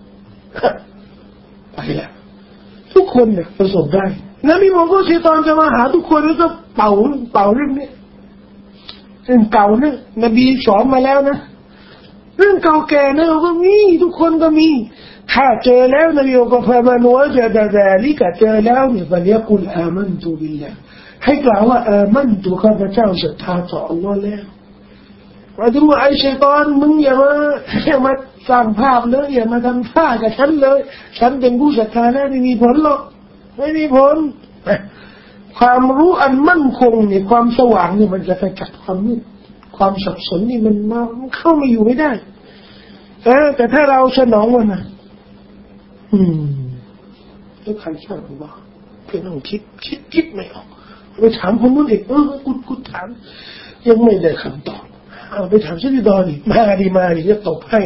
ไปแล้วทุกคนเนี่ยประสบได้นบีบอกว่าชัยฏอนจะมาหาทุกคนแล้วก็เป่าเป่าเรื่องนี้เรื่องเก่านะนบีสอนมาแล้วนะเรื่องเก่าแก่นะเราก็มีทุกคนก็มีถ้าเจอแล้วนบีบอกว่าพระมนุษย์จะจะจะลิกะเจอแล้วเนี่ยฟะลิยะกุลอามันตุบิลลาห์ให้กล่าวว่าอามันตุข้าพเจ้าศรัทธาต่ออัลลอฮ์แล้วว่าดูไอ้ชัยฏอนมึงอย่ามาอย่ามาสร้างภาพเลยอย่ามาทำท่ากับฉันเลยฉันเป็นผู้ศรัทธาแล้วไม่มีผลหรอกไม่มีผลความรู้อันมั่นคงเนี่ยความสว่างเนี่ยมันจะขจัดความมืดความสับสนนี่มันมาเข้ามาอยู่ไม่ได้เออแต่ถ้าเราสนองมันนะอืมแล้วใครชอบหรือเปล่าเพื่อนต้องคิดคิดคิดไม่ออกไปถามคนนู้นอีกเออกูกูถามยังไม่ได้คำตอบเอาไปถามชิดดอนอีกมาดีมาดีจะตบให้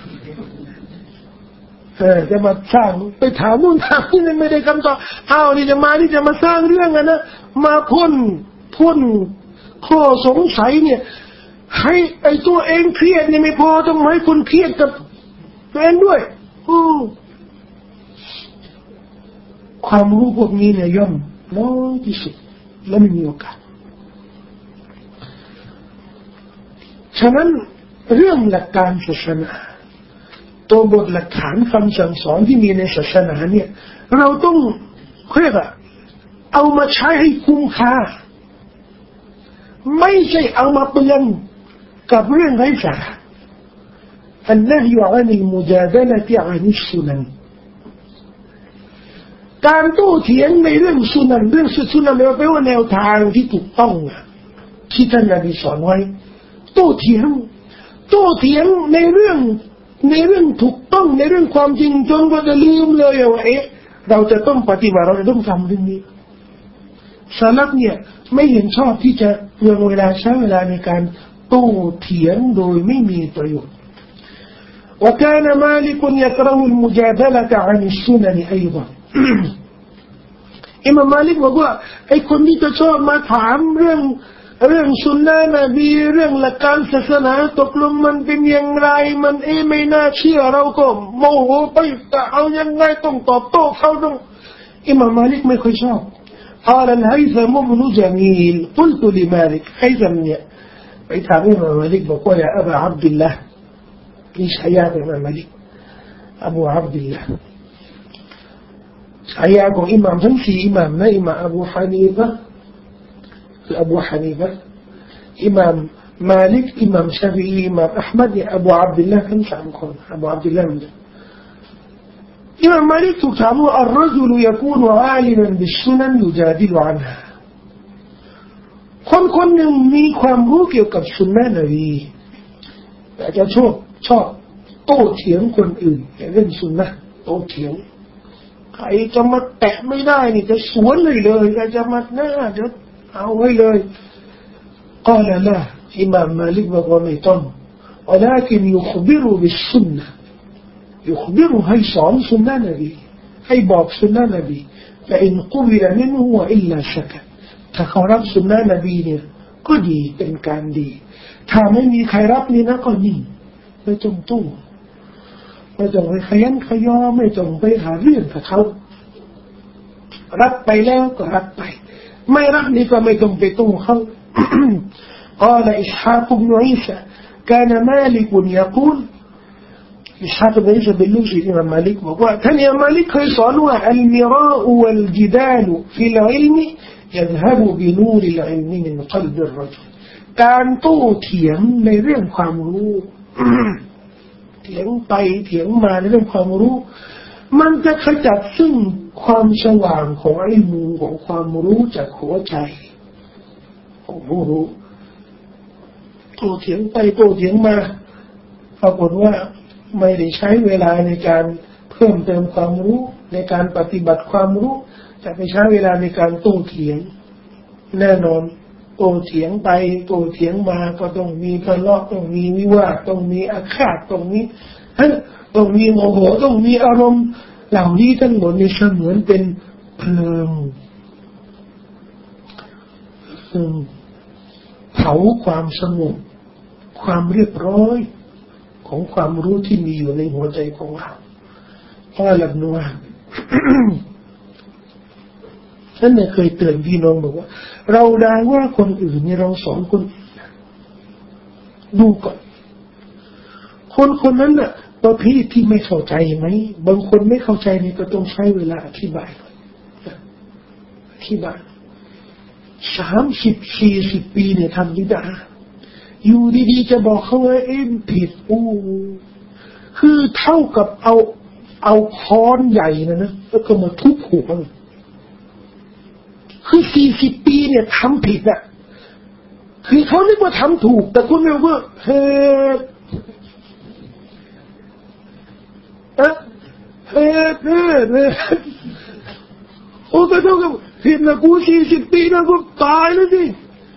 เออจะมาสร้างไปถามนู่นถามนี่ไม่ได้คำตอบอ้าวนี่จะมานี่จะมาสร้างเรื่องกันนะมาพ่นพ่นข้อสงสัยเนี่ยให้ไอตัวเองเครียดนี่ไม่พอต้องให้คนเครียดกับตัวเองด้วยอือความรู้พวกนี้เนี่ยย่อมน้อยที่สุดและไม่มีโอกาสฉะนั้นเรื่องหลักการศาสนาตัวบทหลักฐานคำสั่งสอนที่มีในศาสนาเนี่ยเราต้องเรียกว่าเอามาใช้ให้คุ้มค่าไม่ใช่เอามาเปลืองกับเรื่องไร้สาระอันนั้นอยู่อันมุจาดะละที่อันสุนันการโต้เถียงในเรื่องสุนันเรื่องสุนันแปลว่าแนวทางที่ถูกต้องที่ท่านนบีสอนไว้โต้เถียงโต้เถียงในเรื่องในเรื่องถูกต้องในเรื่องความจริงจนก็จะลืมเลยว่าเอ๊ะเราจะต้องปฏิบัติเราจะต้องทำเรื่องนี้สาลับเนี่ยไม่เห็นชอบที่จะเปลืองเวลาใช้เวลาในการโต้เถียงโดยไม่มีประโยชน์ وكان مالك يكره المجادلة عن السنن أيضا อิหม่ามมาลิกบอกว่าไอ้คนที่จะชอบมาถามเรื่องเรื่องสุนนะนบีเรื่องหลักการศาสนาตกลงมันเป็นอย่างไรมันเอ๊ะไม่น่าเชื่อเราก็โมโหไปแต่เอายังไงต้องตอบโต้เขาต้องอิหม่ามมาลิกไม่ค่อยชอบقال الهيثم بن جميل قلت لمالك هيثمเนี่ยไปถามอิหม่ามมาลิกบอกว่าอย่าอับอับดุลละนี่ฉายาของอิหม่ามมาลิกอบูอับดุลละฉายาของอิหม่ามทั้งสี่อิหม่ามนะอิหม่ามอบูฮานีฟะคืออบูฮานีฟะอิหม่ามมาลิกอิหม่ามชาฟิอีอิหม่ามอัห์มัดเนี่ยอบูอับดุลละทั้งสามคนอบูอับดุลละอิหม่ามมาลิกถูกถามว่าอัลรจุลยกูนอาลิมันบิสซุนันยุจาดิลอันฮาคนคนหนึ่งมีความรู้เกี่ยวกับสุนนะนบีแต่จะชอบชอบโต้เถียงคนอื่นเรื่องสุนนะโต้เถียงใครจะมาแตะไม่ได้นี่จะสวนเลยเลยใครจะมาหน้าเดี๋ยวเอาไว้เลยก็แล้วล่ะอิหม่ามมาลิกบอกว่าไม่ต้อง ولكن يخبر بالسنة يخبر هاي سؤال سنة نبي هاي باب سنة نبي فإن قبل منه وإلا سكت ถ้าเขารับสุนนะนบีเนี่ยก็ดีเป็นการดีถ้าไม่มีใครรับนี่นะก็นิ่งไม่ต้องตู้ไม่ต้องไปขยันขยอไม่ต้องไปหาเรื่องกับเขารับไปแล้วก็รับไปไม่รับนี่ก็ไม่ต้องไปตู้เขา قال إسحاق بن عيسى كان مالك يقول إسحاق بن عيسى باللوسي الإمام مالك وقال كان يا مالك يصنوا المراء والجدال في العلم يذهب بنور العلم من قلب الرجل การโต้เถียงในเรื่องความรู้ เถียงไปเถียงมาในเรื่องความรู้มันจะขจัดซึ่งความสว่างของไอ้มูของความรู้จากหัวใจของผู้รู้โต้เถียงไปโต้เถียงมาปรากฏว่าไม่ได้ใช้เวลาในการเพิ่มเติมความรู้ในการปฏิบัติความรู้จะไปใช้เวลาในการโต้เถียงแน่นอนโต้เถียงไปโต้เถียงมาก็ต้องมีทะเลาะต้องมีวิวาทต้องมีอาฆาตต้องมีต้องมีโมโหต้องมีอารมณ์เหล่านี้ทั้งหมดนี่เสมือนเป็นเพลิงซึ่งเผาความสงบความเรียบร้อยของความรู้ที่มีอยู่ในหัวใจของเราเพราะลับนัวท่านเนี่ยเคยเตือนพี่น้องบอกว่าเราด่าว่าคนอื่นนี่เราสอนคนดูก่อนคนคนนั้นน่ะประเภทที่ไม่เข้าใจไหมบางคนไม่เข้าใจนี่ก็ต้องใช้เวลาอธิบายอธิบายสามสิบสี่สิบปีเนี่ยทำบิดาอยู่ดีๆจะบอกเขาว่าเอ็มผิดอู้คือเท่ากับเอาเอาค้อนใหญ่นะนะแล้วก็มาทุบหัวมันคือสี่สิบปีเนี่ยทำผิดอ่ะคือเขาเรียกว่าทำถูกแต่คุณไม่รู้ว่าเฮ้เออเออเออโอ้ก็เท่ากับผิดนะกูสี่สิบปีนะกูตายแล้วสิ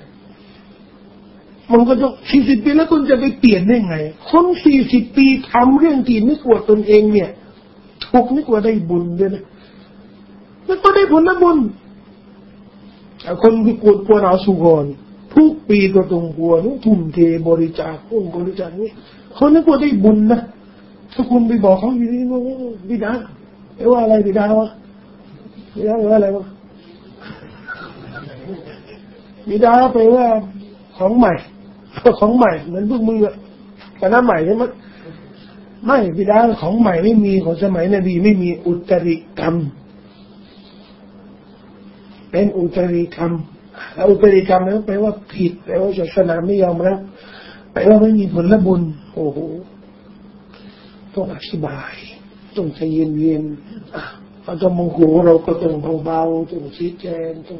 มันก็ต้องสี่สิบปีแล้วคุณจะไปเปลี่ยนได้ไงคนสี่สิบปีทำเรื่องที่นึกว่าตนเองเนี่ยถูกนึกว่าได้บุญด้วยนะมันก็ได้ผลนะบุญคนที่กวดกวนเอาสุกรทุกปีก็ต้องกวนทุ่มเทบริจาคพุ่งบริจาคนี่เขานึกว่าได้บุญนะถ้าคุณไปบอกเขาอยู่นี่ว่าบิดาไม่ว่าอะไรบิดาวะบิดาว่าอะไรวะบิดาไปว่าของใหม่ของใหม่เหมือนพวกมึงอะแต่หน้าใหม่ใช่ไหมไม่บิดาของใหม่ไม่มีของสมัยนบีไม่มีอุตริกรรมเป็นอุตริกรรมอุตริกรรมนั้นแปลว่าผิดแปลว่าศาสนาไม่ยอมรับแปลว่าไม่มีผลบุญโอ้โหต้องอธิบายต้องใจเย็นๆเราจะโมโหเราก็ต้องเบาๆต้องชี้แจงต้อง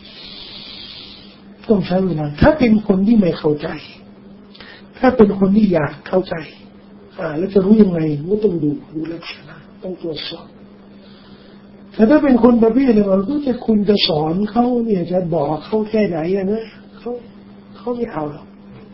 ต้องใช้เวลาถ้าเป็นคนที่ไม่เข้าใจถ้าเป็นคนที่อยากเข้าใจอ่าแล้วจะรู้ยังไงก็ต้องดูดูลักษณะต้องตรวจสอบแต่ถ้าเป็นคนประเภทอะไรมันก็จะคุณจะสอนเขาเนี่ยจะบอกเขาแค่ไหนนะเขาเขาไม่เอาหรอก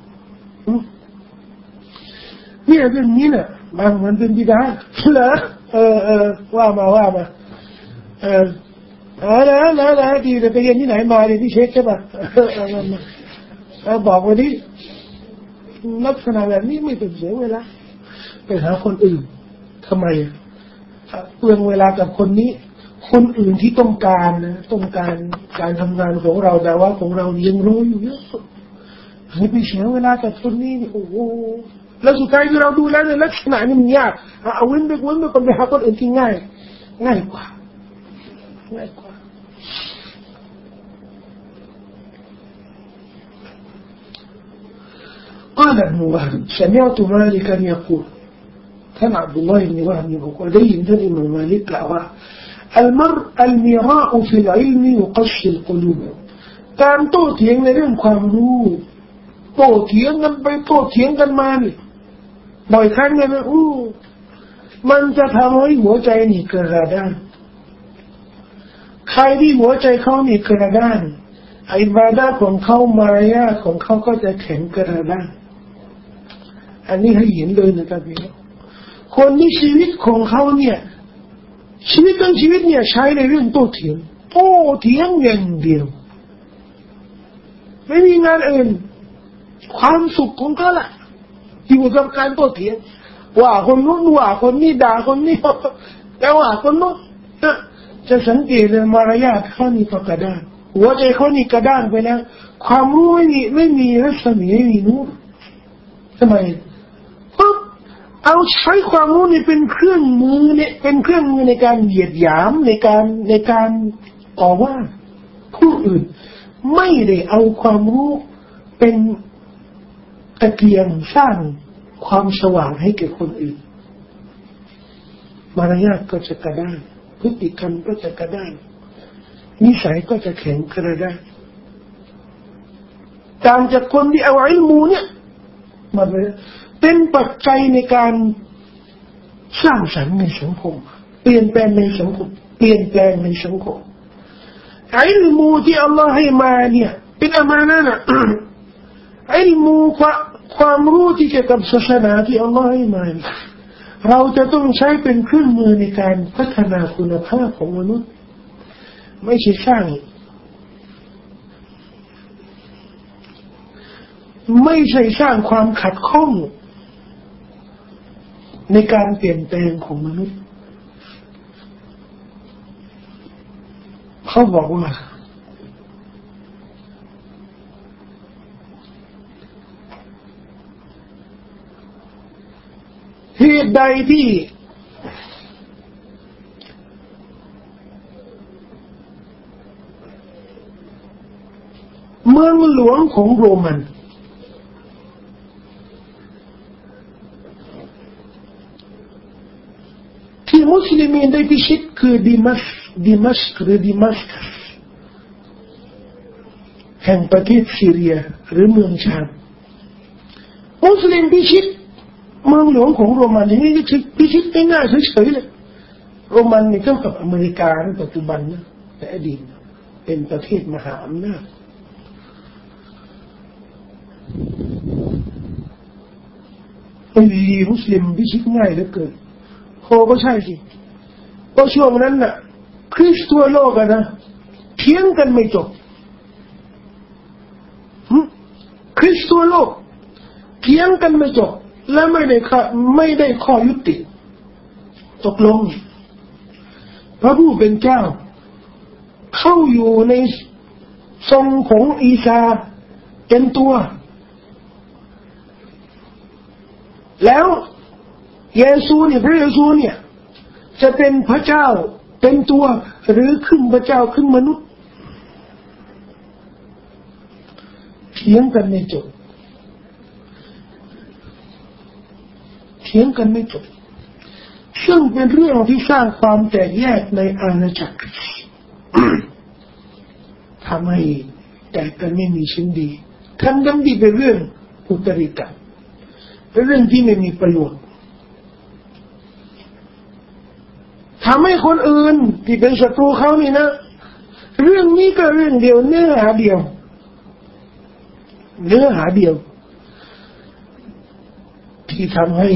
เนี่ยเรื่องนี้เนี่ยบางมันเป็นบิดาเหรอเออเออว่ามาว่ามาเออเออแล้วแล้วแล้วดีจะไปเรียนที่ไหนมาเรียนที่เช็คใช่ป่ะเออบอกวันนี้ลักษณะแบบนี้ไม่เป็นเสียเวลาไปหาคนอื่นทำไมเปลืองเวลากับคนนี้คนอื่นที่ต้องการนะต้องการการทำงานของเราแต่ว่าของเรายังรู้อยู่เยอะให้ไปเสียเวลากับคนนี้โอ้โหแล้วสุดท้ายที่เราดูแล้วในลักษณะนี้มันยากเอาเว้นไปเว้นไปคนไปหาคนอื่นที่ง่ายง่ายกว่าง่ายกว่าقال ابن وهب سمعت مالكا يقول كان عبد الله بن وهب يقول دين دين مالك كلاوا المر المراء في العلم يقسي القلوب การโต้เถียงในเรื่องความรู้โต้เถียงกันไปโต้เถียงกันมานี่บ่อยครั้งเนี่ยนะอู้มันจะทำให้หัวใจนี่กระด้างใครที่หัวใจเขานี่กระด้างอิบาดะห์ของเขามารยาทของเขาก็จะแข็งกระด้างอันนี้ให้เห็นเลยนะครับพี่น้องคนที่ชีวิตของเขาเนี่ยชีวิตทั้งชีวิตเนี่ยใช้ในเรื่องโต้เถียงโต้เถียงอย่างเดียวไม่มีงานอื่นความสุขของเขาล่ะอยู่กับการโต้เถียงว่าคนนู้นว่าคนนี้ด่าคนนี้แต่ว่าคนนู้นจะสังเกตเลยมารยาทเขานี่ก็กระด้างหัวใจเขานี่กระด้างไปแล้วความรู้ไม่มีไม่มีรัศมีไม่มีนู้นทำไมปุ๊บเอาใช้ความรู้นี่เป็นเครื่องมือเนี่ยเป็นเครื่องมือในการเหยียดหยามในการในการต่อว่าผู้อื่นไม่ได้เอาความรู้เป็นตะเกียงสร้างความสว่างให้แก่คนอื่นมารยาทก็จะกระด้างพฤติกรรมก็จะกระด้างนิสัยก็จะแข็งกระด้างต่างจากคนที่เอาอิลมูเนี่ยมาเป็นปัจจัยในการสร้างสรรค์ในสังคมเปลี่ยนแปลงในสังคมเปลี่ยนแปลงในสังคมอิลมูที่อัลลอฮ์ให้มาเนี่ยเป็นอามานะห์นะอิลมูความรู้ที่เกี่ยวกับศาสนาที่อัลลอฮ์ให้มาเราจะต้องใช้เป็นเครื่องมือในการพัฒนาคุณภาพของมนุษย์ไม่ใช่สร้างไม่ใช่สร้างความขัดข้องในการเปลี่ยนแปลงของมนุษย์เขาบอกว่าเหตุใดที่เมืองหลวงของโรมันที่มุสลิมได้พิชิตคือดิมัสดิมัสหรือดิมัสกัสแห่งประเทศซีเรียหรือเมืองชามมุสลิมพิชิตเมืองหลวงของโรมันนี่พิชิตง่ายๆเฉยๆเลยโรมันนี่เท่ากับอเมริกาในปัจจุบันนะแต่อดีตเป็นประเทศมหาอำนาจเป็นมุสลิมพิชิตง่ายเหลือเกินโหก็ใช่สิเพราะช่วงนั้นน่ะคริสต์ทั่วโลกอะนะเถียงกันไม่จบคริสต์ทั่วโลกเถียงกันไม่จบและไม่ได้ข้อไม่ได้ข้อยุติตกลงพระผู้เป็นเจ้าเข้าอยู่ในทรงของอีสาเป็นตัวแล้วเยซูเนี่ยพระเยซูเนี่ยจะเป็นพระเจ้าเป็นตัวหรือขึ้นพระเจ้าขึ้นมนุษย์เถียงกันไม่จบเถียงกันไม่จบซึ่งเป็นเรื่องที่สร้างความแตกแยกในอาณาจักรทำให้แตกกันไม่มีชิ้นดีทั้งทั้งที่เป็นเรื่องอุตริกะเป็นเรื่องที่ไม่มีประโยชน์ทำให้คนอื่นที่เป็นศัตรูเขานี่นะเรื่องนี้ก็เรื่องเดียวเนื้อหาเดียวเนื้อหาเดียวที่ทำให้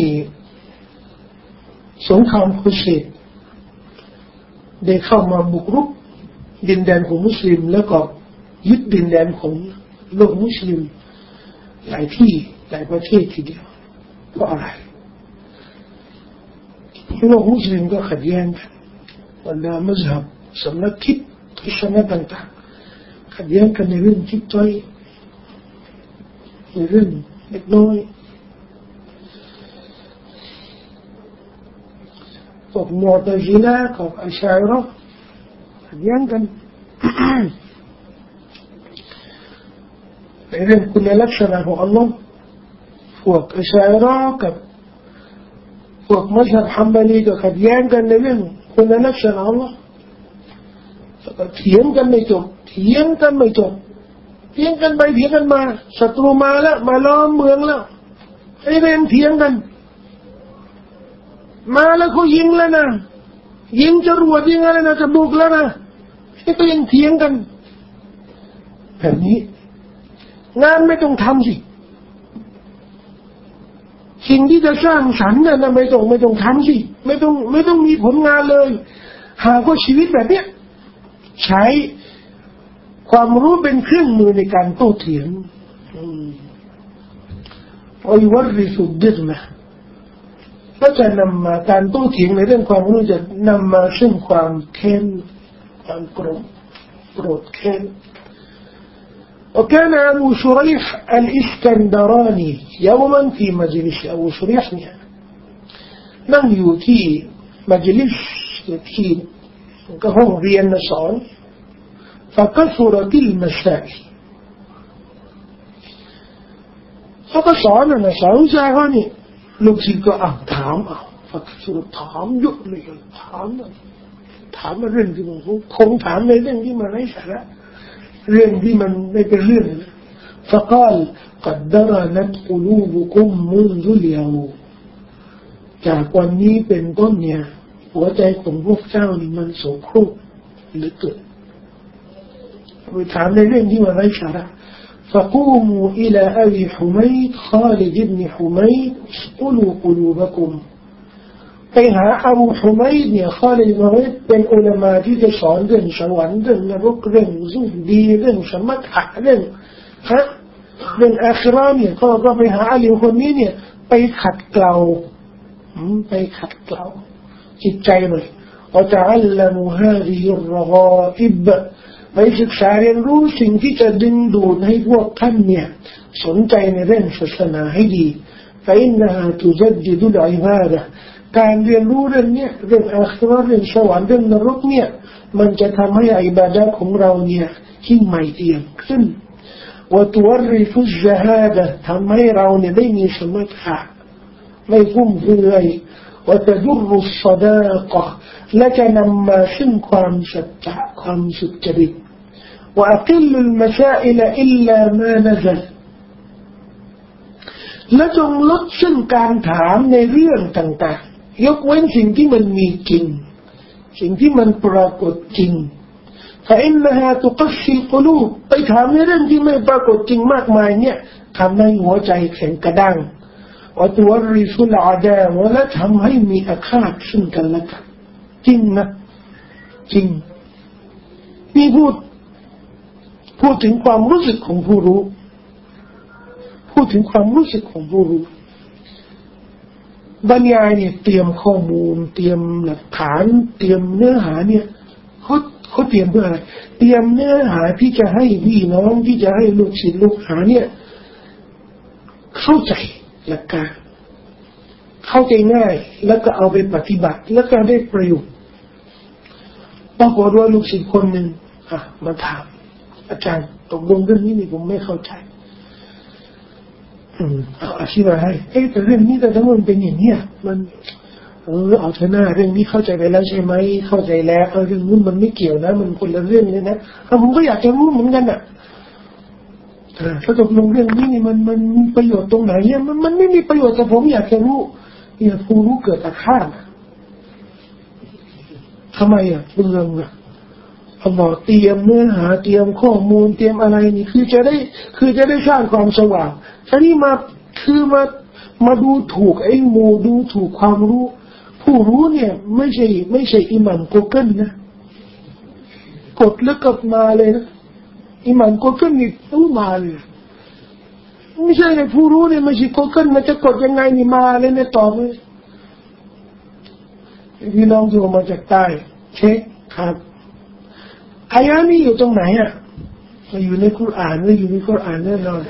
สงครามครูเสดได้เข้ามาบุกรุกดินแดนของมุสลิมแล้วก็ยึดดินแดนของโลกมุสลิมหลายที่หลายประเทศทีเดียวเพราะอะไรโลกมุสลิมก็ขัดแย้งกันบรรดามัซฮับสำนักคิดทิศนาต่างๆขัดแย้งกันในเรื่องจิตใจในเรื่องเล็กน้อยพวกมุอ์ตะซิละห์กับอัชชัยเราะห์ขัดแย้งกันในเรื่องคุณลักษณะของอัลลอฮ์พวกอัชชัยเราะห์กับพวกมัซฮับฮัมบาลีก็ขัดแย้งกันในเรื่องคุณลักษณะของอัลลอฮ์แล้วก็เถียงกันไม่จบเถียงกันไม่จบเถียงกันไปเถียงกันมาศัตรูมาแล้วมาล้อมเมืองแล้วให้เรียนเถียงกันมาแล้วเขายิงแล้วนะยิงจรวดยิงอะไรนะจะบุกแล้วนะให้ก็ยังเถียงกันแบบนี้งานไม่ต้องทำสิสิ่งที่จะสร้างสรรค์น่ะไม่ต้องไม่ต้องทำสิไม่ต้องไม่ต้องมีผลงานเลยหากว่าชีวิตแบบเนี้ยใช้ความรู้เป็นเครื่องมือในการโต้เถียงอัยวัริสุดดิรนะก็จะนำมาการโต้เถียงในเรื่องความรู้จะนำมาซึ่งความแค้นความโกรธโกรธแค้นوكان أبو شريح الإسكندراني يوما في مجلس أبو شريح من يؤتي مجلس يؤتي كهم في النصارى فكثرت المسائل فقصان النصارى جاءنيลูกศิษย์ก็อ่ะถามอ่ะฟักสุดถามเยอะเลยถามถามเรื่องที่มันคงถามในเรื่องที่มันไร้สาระเรื่องที่มันไม่เป็นเรื่องفقال قد درنت قلوبكم منذ اليوم จากวันนี้เป็นต้นเนี่ยหัวใจของพวกเจ้านี่มันโศกโครกเหลือเกินไปถามในเรื่องที่มันไร้สาระفقوموا إلى أبي حميد خالد بن حميد اسقلوا قلوبكم ไปหาอบูฮุมัยด์เนี่ยคอลิดบินฮุมัยด์เป็นอุลามะที่จะสอนเรื่องสวรรค์เรื่องนรกเรื่องซุฮดีเรื่องสมถะเรื่องฮะเรื่องอาคิเราะห์เนี่ยก็ก็ไปหาอาลีคนนี้เนี่ยไปขัดเกลาไปขัดเกลาจิตใจมันوتعلموا هذه الرغائبไปศึกษาเรียนรู้สิ่งที่จะดึงดูดให้พวกท่านเนี่ยสนใจในเรื่องศาสนาให้ดี فإنها تجدد العبادة การเรียนรู้เรื่องเนี้ยเรื่องอาคิเราะห์เรื่องสวรรค์เรื่องนรกเนี่ยมันจะทำให้อิบาดะห์ของเราเนี่ยยิ่งใหม่เอี่ยมขึ้น وتورث الزهادة ทำให้เราเนี่ยได้มีสมถะไม่ฟุ่มเฟือย وتجر الصداقة และจะนำมาซึ่งความสัจจะความสุจริต وأقل المسائل إلا ما نزل และจงลดซึ่งการถามในเรื่องต่างๆยกเว้นสิ่งที่มันมีจริงสิ่งที่มันปรากฏจริงفإنها تقسي القلوب ไปถามในเรื่องที่ไม่ปรากฏจริงมากมายเนี่ยทำให้หัวใจแข็งกระด้างوتورث العداوة และทำให้มีอาฆาตซึ่งกันและกันจริงนะจริงนี่พูดพูดถึงความรู้สึกของผู้รู้พูดถึงความรู้สึกของผู้รู้บรรยายเนี่ยเตรียมข้อมูลเตรียมหลักฐานเตรียมเนื้อหาเนี่ยเขาเขาเตรียมเพื่ออะไรเตรียมเนื้อหาที่จะให้พี่น้องที่จะให้ลูกศิษย์ลูกหาเนี่ยเข้าใจหลักการเข้าใจง่ายแล้วก็เอาไปปฏิบัติแล้วก็ได้ประโยชน์ปรากฏว่าลูกศิษย์คนหนึ่งอ่ะมาถามอาจารย์ตกลงเรื่องนี้นี่ผมไม่เข้าใจอืมเอาอธิบายให้เอ๊ะแต่เรื่องนี้แต่ถ้ามันเป็นอย่างเนี้ยมันเออเอาเถอะหน้าเรื่องนี้เข้าใจไปแล้วใช่ไหมเข้าใจแล้วเออเรื่องนู้นมันไม่เกี่ยวนะมันคนละเรื่องเลยนะผมก็อยากจะรู้เหมือนกันอ่ะถ้าตกลงเรื่องนี้นี่มันมันมีประโยชน์ตรงไหนเนี่ยมันมันไม่มีประโยชน์แต่ผมอยากจะรู้อยากผู้รู้เกิดอาฆาตทำไมอ่ะเรื่องอ่ะอัลลอฮ์เตรียมเนื้อหาเตรียมข้อมูลเตรียมอะไรนี่คือจะได้คือจะได้สร้างความสว่างทีนี้มาคือมามาดูถูกไอ้หมู่ดูถูกความรู้ผู้รู้เนี่ยไม่ใช่ไม่ใช่อิหม่ามกูเกิลนะกดแล้วกดมาเลยนะอิหม่ามกูเกิลนี่ต้องมาเลยไม่ใช่เลยผู้รู้เนี่ยไม่ใช่กูเกิลมันจะกดยังไงนี่มาเลยเนี่ยตอบเลยพี่น้องโทรมาจากใต้เช็คครับอายะนี้อยู่ตรงไหนอ่ะมาอยู่ในคุรอานหรืออยู่ในคุรอานแน่นอน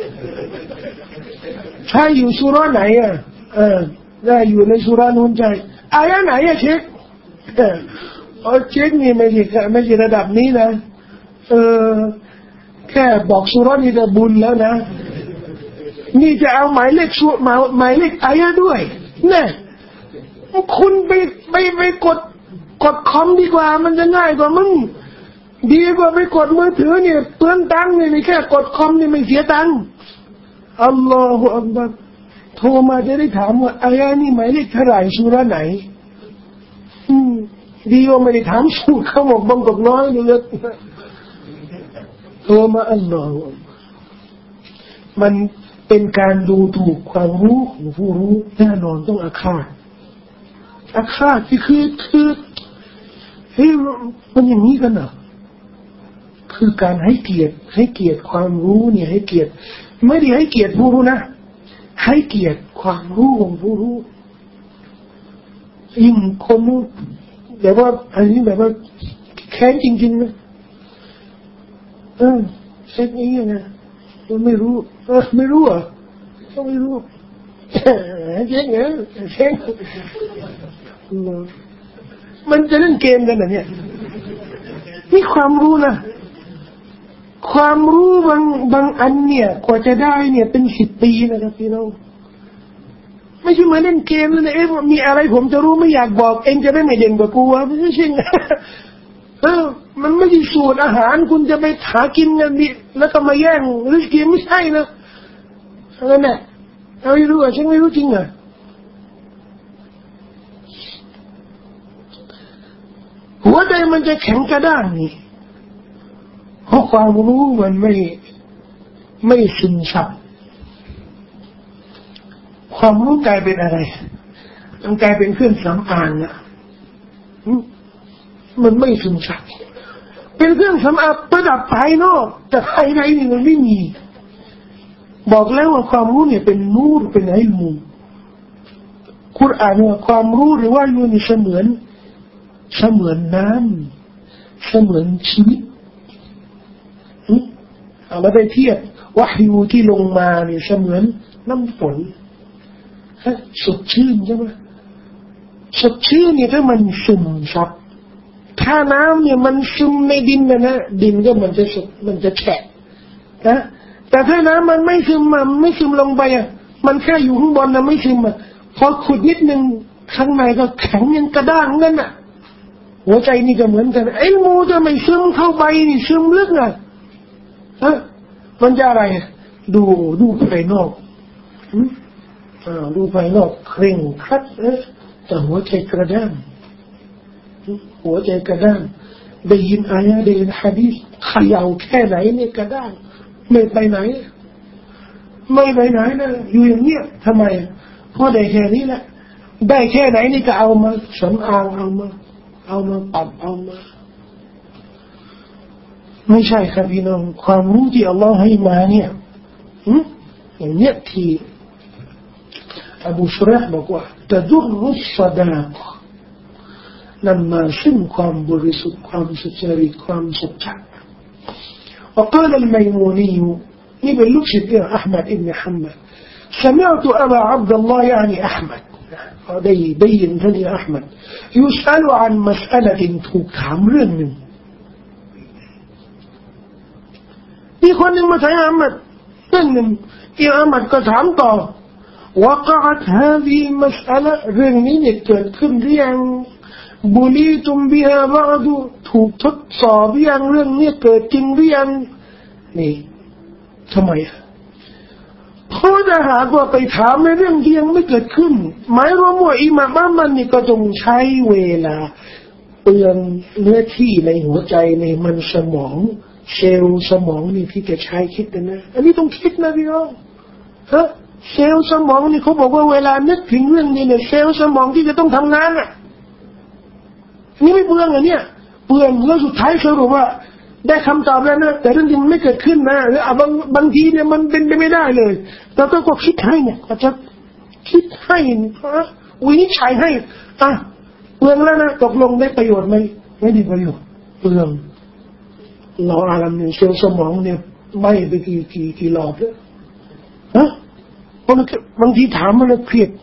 ถ้าอยู่ซูเราะห์ไหนอ่ะเออได้อยู่ในซูเราะห์นู้นใจอายะไหนอ่ะเช็คเออเช็คนี่ไม่ใช่ไม่ใช่ระดับนี้นะเออแค่บอกซูเราะห์นี่จะบุญแล้วนะนี่จะเอาหมายเลขซูหมายหมายเลขอายะด้วยเนี่ยคุณไปไปไปกดกดคอมดีกว่ามันจะง่ายกว่ามึงดีกว่าไปกดมือถือเนี่ยเปลืองตังค์เนี่ยแค่กดคอมนี่ไม่เสียตังค์อัลลอฮฺอักบัรโทรมาจะได้ถามว่าอายะนี้หมายเลขเท่าไหร่ซูเราะห์ไหนอืมดีกว่าไม่ได้ถามสูตรเขาบอกบังกบน้อยเลยโทรมาอัลลอฮฺมันเป็นการดูถูกความรู้ของผู้รู้แน่นอนต้องอาฆาตอาฆาตที่คือคือเฮ้ยมันอย่างนี้กันเหรอคือการให้เกียรติให้เกียรติความรู้เนี่ยให้เกียรติไม่ได้ให้เกียรติผู้รู้นะให้เกียรติความรู้ของผู้รู้ยิ่งคนรู้แบบว่าอันนี้แบบว่าแค้นจริงๆนะเออเช็คนี้ไงมันไม่รู้เออไม่รู้อ่ะก็ไม่รู้เช็คไงเช็คมันจะเล่นเกมกันเหรอเนี่ยนี่ความรู้นะความรู้บางบางอันเนี่ยกว่าจะได้เนี่ยเป็นสิบปีนะครับพี่น้องไม่ใช่มาเล่นเกมนะเอ๊ะมีอะไรผมจะรู้ไม่อยากบอกเองจะได้ไม่เด่นกว่ากูวะไม่ใช่ไงเออมันไม่ใช่สูตรอาหารคุณจะไปหากินกันดิแล้วก็มาแย่งหรือเกมไม่ใช่นะอะไรเนี่ยเราไม่รู้อ่ะฉันไม่รู้จริงอ่ะหัวใจมันจะแข็งกระด้างนี่เพราะความรู้มันไม่ไม่ซึมซับความรู้กลายเป็นอะไรมันกลายเป็นเครื่องสำอางอ่ะมันไม่ซึมซับเป็นเครื่องสำอางประดับภายนอกแต่ภายในนี่มันไม่มีบอกแล้วว่าความรู้เนี่ยเป็นนูรเป็นอิลมุคุรอานว่าความรู้หรือว่าอยู่ในเสมือนเสมือนน้ำเสมือนชีวิตเอามาได้เทียบวะฮยูที่ลงมาเนี่ยเสมือนน้ำฝนสดชื่นใช่ไหมสดชื่นเนี่ยถ้ามันซึมซับถ้าน้ำเนี่ยมันซึมในดินนะนะดินก็มันจะสดมันจะแฉะนะแต่ถ้าน้ำมันไม่ซึมมันไม่ซึมลงไปอ่ะมันแค่อยู่ข้างบนนะไม่ซึมอ่ะพอขุดนิดนึงข้างในก็แข็งยังกระด้างนั่นน่ะหัวใจนี่ก็เหมือนกันไอ้มูจะไม่ซึมเข้าไปนี่ซึมลึกอ่ะฮะมันจะอะไรดูดูภายนอกอ่าดูภายนอกเคร่งครัดเอ๊ะแต่หัวใจกระด้างหัวใจกระด้างได้ยินอายะได้ยินหะดีษเขย่าแค่ไหนเนี่ยกระด้างไม่ไปไหนไม่ไปไหนนะอยู่อย่างเนี้ยทำไมเพราะได้แค่นี้แหละได้แค่ไหนนี่ก็เอามาสำอางเอามาเอามาปัดเอามาไม่ใช่ครับพี่น้องความรู้ที่อัลลอฮ์ให้มาเนี่ยอย่างเนี้ยที่อบูชุเราะห์บอกว่าจะดุรุสซะดาक़ะนำมาซึ่งความบริสุทธิ์ความสุจริตความสัจจะ وقال الميموني นี่เป็นลูกศิษย์ของอัลมัดอิบนุฮัมมัด سمعت أبا عبد الله يعني أحمد ได้ได้ยินท่านอัลมัด يسأل عن مسألة ถูกถามเรื่องนึงมีคนนึงมาถามอัลมัดเรื่องนึงอัลมัดก็ถามต่อ وقعت هذه المسألة เรื่องนี้เนี่ยเกิดขึ้นหรือยังบุลีตุมบิฮาบะดูถูกทดสอบยังเรื่องนี้เกิดจริงหรือยังนี่ทำไมเพราะถ้าหากว่าไปถามในเรื่องที่ยังไม่เกิดขึ้นหมายรวมว่าอิหม่ามอัลมัดนี่ก็ต้องใช้เวลาเปลืองเนื้อที่ในหัวใจในมันสมองเซลล์สมองนี่ที่จะใช้คิดนะอันนี้ต้องคิดนะพี่น้องฮะเซลล์สมองนี่เขาบอกว่าเวลานึกถึงเรื่องนี้เนี่ยเซลล์สมองที่จะต้องทำงานอ่ะนี่ไม่เปลืองอ่ะเนี่ยเปลืองแล้วสุดท้ายสรุปว่าได้คำตอบแล้วนะแต่เรื่องที่มันไม่เกิดขึ้นนะหรือบางบางทีเนี่ยมันเป็นไปไม่ได้เลยเราก็ก็คิดให้เนี่ยก็จะคิดให้นะวินิจฉัยให้อ่ะเปลืองแล้วนะตกลงได้ประโยชน์ไหมไม่ได้ประโยชน์เปลืองเราอารัมเนี่ยเซลล์สมองเนี่ยไม่ไปกี่กี่กี่รอบแล้วฮะบางทีถามมันเลยเครียด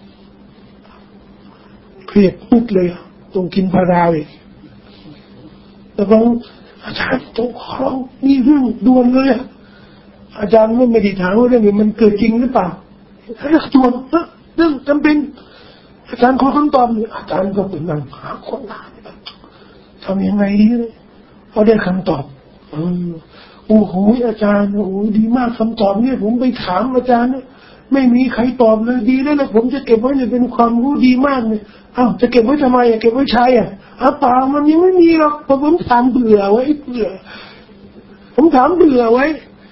เครียดปุ๊บเลยต้องกินพาราเลยแต่บางอาจารย์ต้องขอมีเรื่องด่วนเลยอาจารย์ไม่ได้ถามว่าเรื่องนี้มันเกิดจริงหรือเปล่าเรื่องด่วนเรื่องจำเป็นอาจารย์ขอคำตอบอาจารย์ก็เป็นนั่งหาคนถามทำยังไงดีเลยพอได้คำตอบโอ้โหอาจารย์โอ้ดีมากคำตอบเนี่ยผมไปถามอาจารย์ไม่มีใครตอบเลยดีแล้วนะผมจะเก็บไว้เนี่ยเป็นความรู้ดีมากเลยอ้าวจะเก็บไว้ทำไมอ่ะเก็บไว้ใช้อ่ะอ้าวเปล่ามันยังไม่มีหรอกผมถามเบื่อไว้เบื่อผมถามเบื่อไว้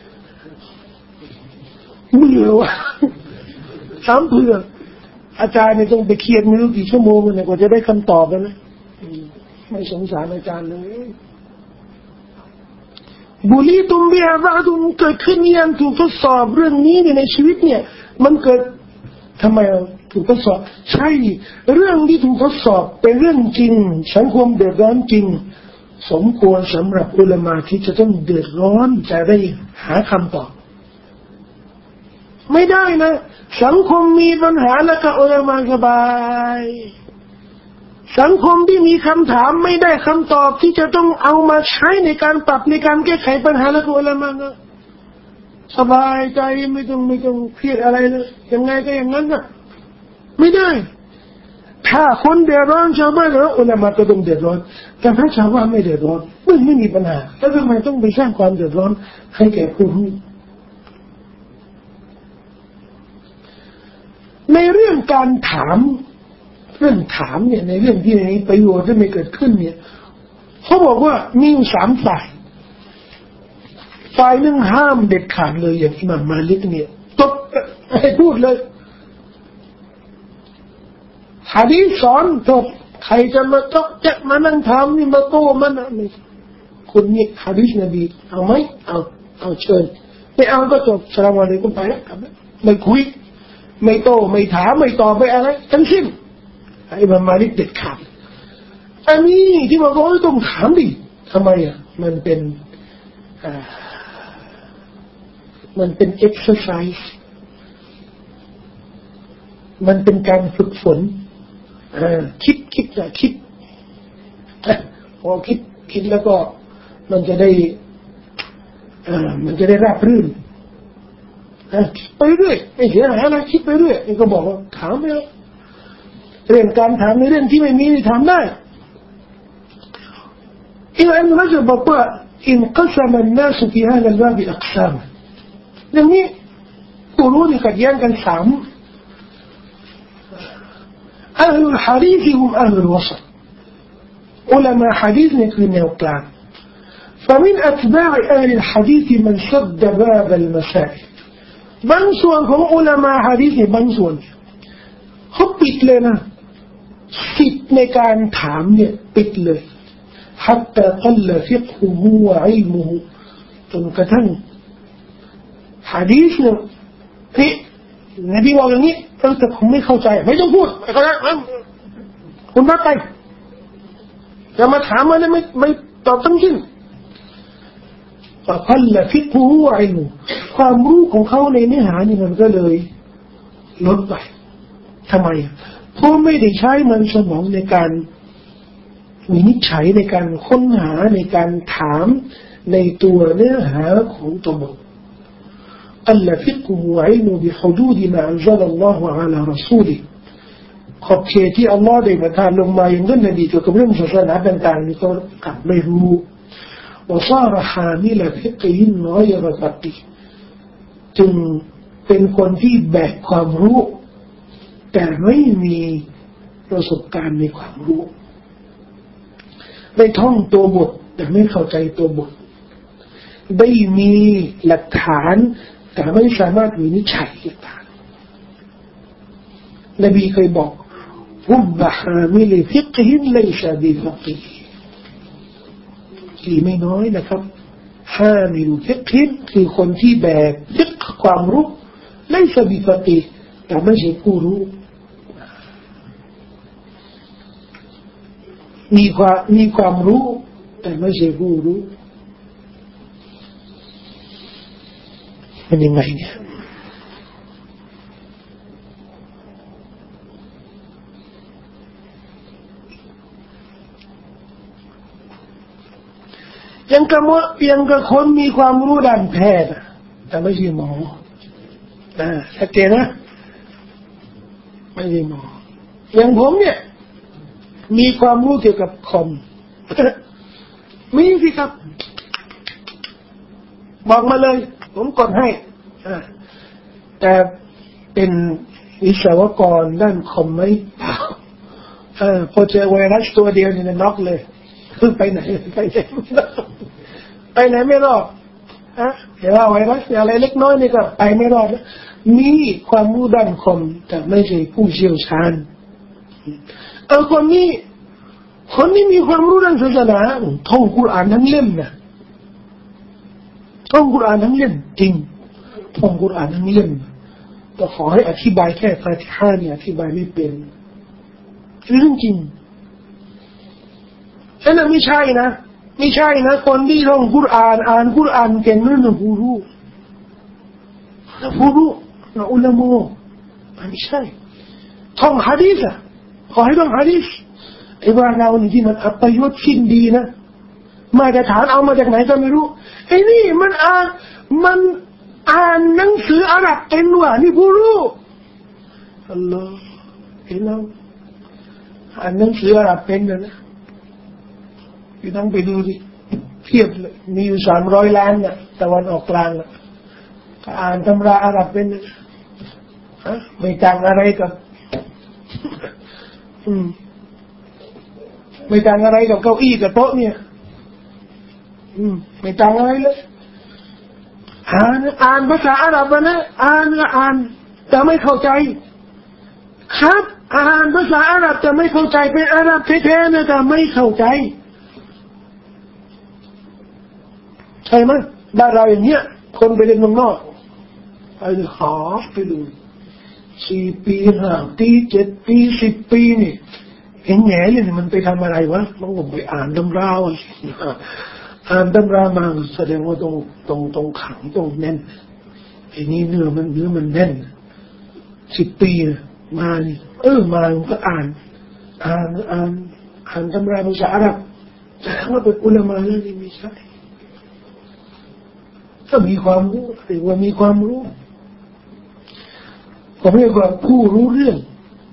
เบื่อวะถามเบื่ออาจารย์เนี่ยต้องไปเครียดไม่รู้กี่ชั่วโมงเลยกว่าจะได้คำตอบแล้วนะไม่สงสารอาจารย์เลยบุลีตุมเบียบาดุมเกิดขึ้นยังถูกทดสอบเรื่องนี้ในชีวิตเนี่ยมันเกิดทำไมถูกทดสอบใช่เรื่องที่ถูกทดสอบเป็นเรื่องจริงสังคมเดือดร้อนจริงสมควรสำหรับอุลามะที่จะต้องเดือดร้อนจะได้หาคำตอบไม่ได้นะสังคมมีปัญหาแล้วก็อุลามะสบายสังคมที่มีคำถามไม่ได้คำตอบที่จะต้องเอามาใช้ในการปรับในการแก้ไขปัญหาแล้วก็อุลามะก็สบายใจไม่ต้องไม่ต้องเครียดอะไรเลยยังไงก็อย่างนั้นน่ะไม่ได้ถ้าคนเดือดร้อนชาวบ้านแล้วอุลามะก็ต้องเดือดร้อนแต่ถ้าชาวบ้านไม่เดือดร้อนมันไม่มีปัญหาแล้วทำไมต้องไปสร้างความเดือดร้อนให้แก่ผู้รู้ในเรื่องการถามเรื่องถามเนี่ยในเรื่องที่มีประโยชน์ที่ไม่เกิดขึ้นเนี่ยเขาบอกว่ามีสามฝ่ายฝ่ายหนึ่งห้ามเด็ดขาดเลยอย่างอิหม่ามมาลิกเนี่ยจบให้พูดเลยหะดีษสอนจบใครจะมาจกจะมานั่งถามนี่มาโต้มันอะไรคุณนี่หะดีษนบีเอาไหมเอาเอาเชิญไม่เอาก็จบสลามอะลัยกุมไปแล้วไม่คุยไม่โต้ไม่ถามไม่ตอบไม่อะไรทั้งสิ้นอิหม่ามมาลิกเด็ดขาดอันนี้ที่บอกว่าต้องถามดิทำไมอ่ะมันเป็นอ่ามันเป็น exercise มันเป็นการฝึกฝนอ่าคิดคิดจะคิดพอคิดคิดแล้วก็มันจะได้อ่ามันจะได้ราบรื่นอ่าคิดไปเรื่อยไม่เสียหายอะไรคิดไปเรื่อยนี่ก็บอกว่าถามไปแล้วเรื่องการถามในเรื่องที่ไม่มีถามได้อิมาอันรัจบอกว่าอินกัสมันนาสุฟิฮานัลบาบิอักซามอย่างนี้ผู้รู้นี่ขัดแย้งกันสามอัลลุลฮะดีษฮุมอัลลุลวะศตอุลามะหะดีษนี่คือแนวกลาง فمن أتباع أهل الحديث من سد باب المسائل บางส่วนของอุลามะหะดีษนี่บางส่วนเขาปิดเลยนะสิทธิ์ในการถามเนี่ยปิดเลย حتى قل فقهه وعلمه จนกระทั่งหะดีษเนี่ยที่นบีบอกอย่างนี้แต่ผมไม่เข้าใจไม่ต้องพูดก็ได้คุณรับไปจะมาถามมันไม่ไม่ตอบทั้งสิ้นفقل فقهه وعلمه ความรู้ของเขาในเนื้อหานี่มันก็เลยลดไปทำไมเพราะไม่ได้ใช้มันสมองในการวินิจฉัยในการค้นหาในการถามในตัวเนื้อหาของตัวบทقل فقهه وعلمه بحدود ما أنزل الله على رسوله ขอบเขตที่อัลลอฮ์ได้ประทานลงมาอย่างนั้นนบีเกี่ยวกับเรื่องศาสนาต่างๆนี่ก็กลับไม่รู้وصار حامل فقه غير فقيه จึงเป็นคนที่แบกความรู้แต่ไม่มีประสบการณ์ในความรู้ได้ท่องตัวบทแต่ไม่เข้าใจตัวบทได้มีหลักฐานแต่ไม่สามารถวินิจฉัยหลักฐานนบีเคยบอกรุบฮามิลฟิกฮิลัยซะบิฟักีฮ์ที่ไม่น้อยนะครับฮามิลฟิกฮิคือคนที่แบกฟิกความรู้ลัยซะบิฟักีฮ์แต่ไม่ใช่ผู้รู้มีความมีความรู้แต่ไม่ใช่ผู้รู้มันยังไงเนี่ยยังกะว่ายังกะคนมีความรู้ด้านแพทย์แต่ไม่ใช่หมออ่าชัดเจนนะไม่ใช่หมออย่างผมเนี่ยมีความรู้เกี่ยวกับคอมมีสิครับบอกมาเลยผมกดให้แต่เป็นวิศวกรด้านคอมไหมเออพอเจอไวรัสตัวเดียวเนี่ยน็อกเลยไปไหนไปไหนไปไหนไม่รอดฮะเห็นว่าไวรัสอะไรเล็กน้อยนี่ก็ไปไม่รอดมีความรู้ด้านคอมแต่ไม่ใช่ผู้เชี่ยวชาญเออคนนี้คนนี้มีความรู้ด้านศาสนาท่องกุรอานทั้งเล่มนะท่องกุรอานทั้งเล่มจริงท่องกุรอานทั้งเล่มแต่ขอให้อธิบายแค่ฟาติฮะเนี่ยอธิบายไม่เป็นเรื่องจริงฉะนั้นไม่ใช่นะไม่ใช่นะคนที่ท่องกุรอานอ่านกุรอานเก่งนั่นนะผู้รู้นะผู้รู้นะอุลามะไม่ใช่ท่องหะดีษอะขอให้ท่องหะดีษไอ้บ้านเรานี่ที่มันอัปยศสิ้นดีนะมาตรฐานเอามาจากไหนก็ไม่รู้ไอ้นี่มันอ่านมันอ่านหนังสืออาหรับเป็นว่ะนี่ผู้รู้อัลลอฮ์เห็นแล้วอ่านหนังสืออาหรับเป็นนะพี่ต้องไปดูดิเทียบเลยมีอยู่สามร้อยล้านนะตะวันออกกลางนะอ่านตำราอาหรับเป็นนะฮะไม่ต่างอะไรกับอืมไม่ต่างอะไรกับเก้าอี้กับโต๊ะเนี่ยอืมไม่ต่างอะไรเลยอ่านอ่านภาษาอาหรับนะอ่านก็อ่านแต่ไม่เข้าใจครับอ่านภาษาอาหรับแต่ไม่เข้าใจเป็นอาหรับแท้ๆนะแต่ไม่เข้าใจใช่ไหมบ้านเราอย่างเงี้ยคนไปเรียนเมืองนอกไปหาไปดูสี่ปีห้าปีเจ็ดปีสิบปีนี่เห็นแง่เลยมันไปทำอะไรวะมันก็ไปอ่านตำราอ่านตำรามาแสดงว่าตรงตรงตรงขังตรงแน่นไอ้นี่เนื้อมันเนื้อมันแน่นสิบปีมานี่เออมามันก็อ่านอ่านอ่านอ่านตำราภาษาอาหรับแต่ว่าเป็นอุลามะแล้วนี่ไม่ใช่ก็มีความรู้หรือว่ามีความรู้ผมเรียกว่าผู้รู้เรื่อง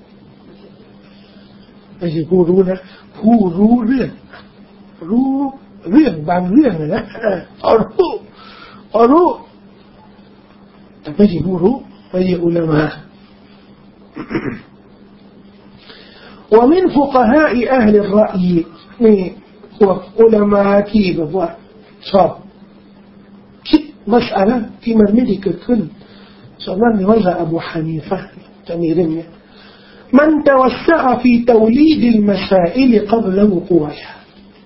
ไม่ใช่ผู้รู้นะผู้รู้เรื่องรู้เรื่องบางเรื่องนะพอรู้พอรู้แต่ไม่ใช่ผู้รู้ไม่ใช่อุลามะ ومن فقهاء أهل الرأي นี่พวกอุลามะที่แบบว่าชอบคิดมัสอะละที่มันไม่ได้เกิดขึ้นส่วนนั้นในวัยอบูฮานีฟะห์จะมีเรื่องนี้มันตวัสสะฟีตวลีดลมัสาอิลก่อนวุกูอฮา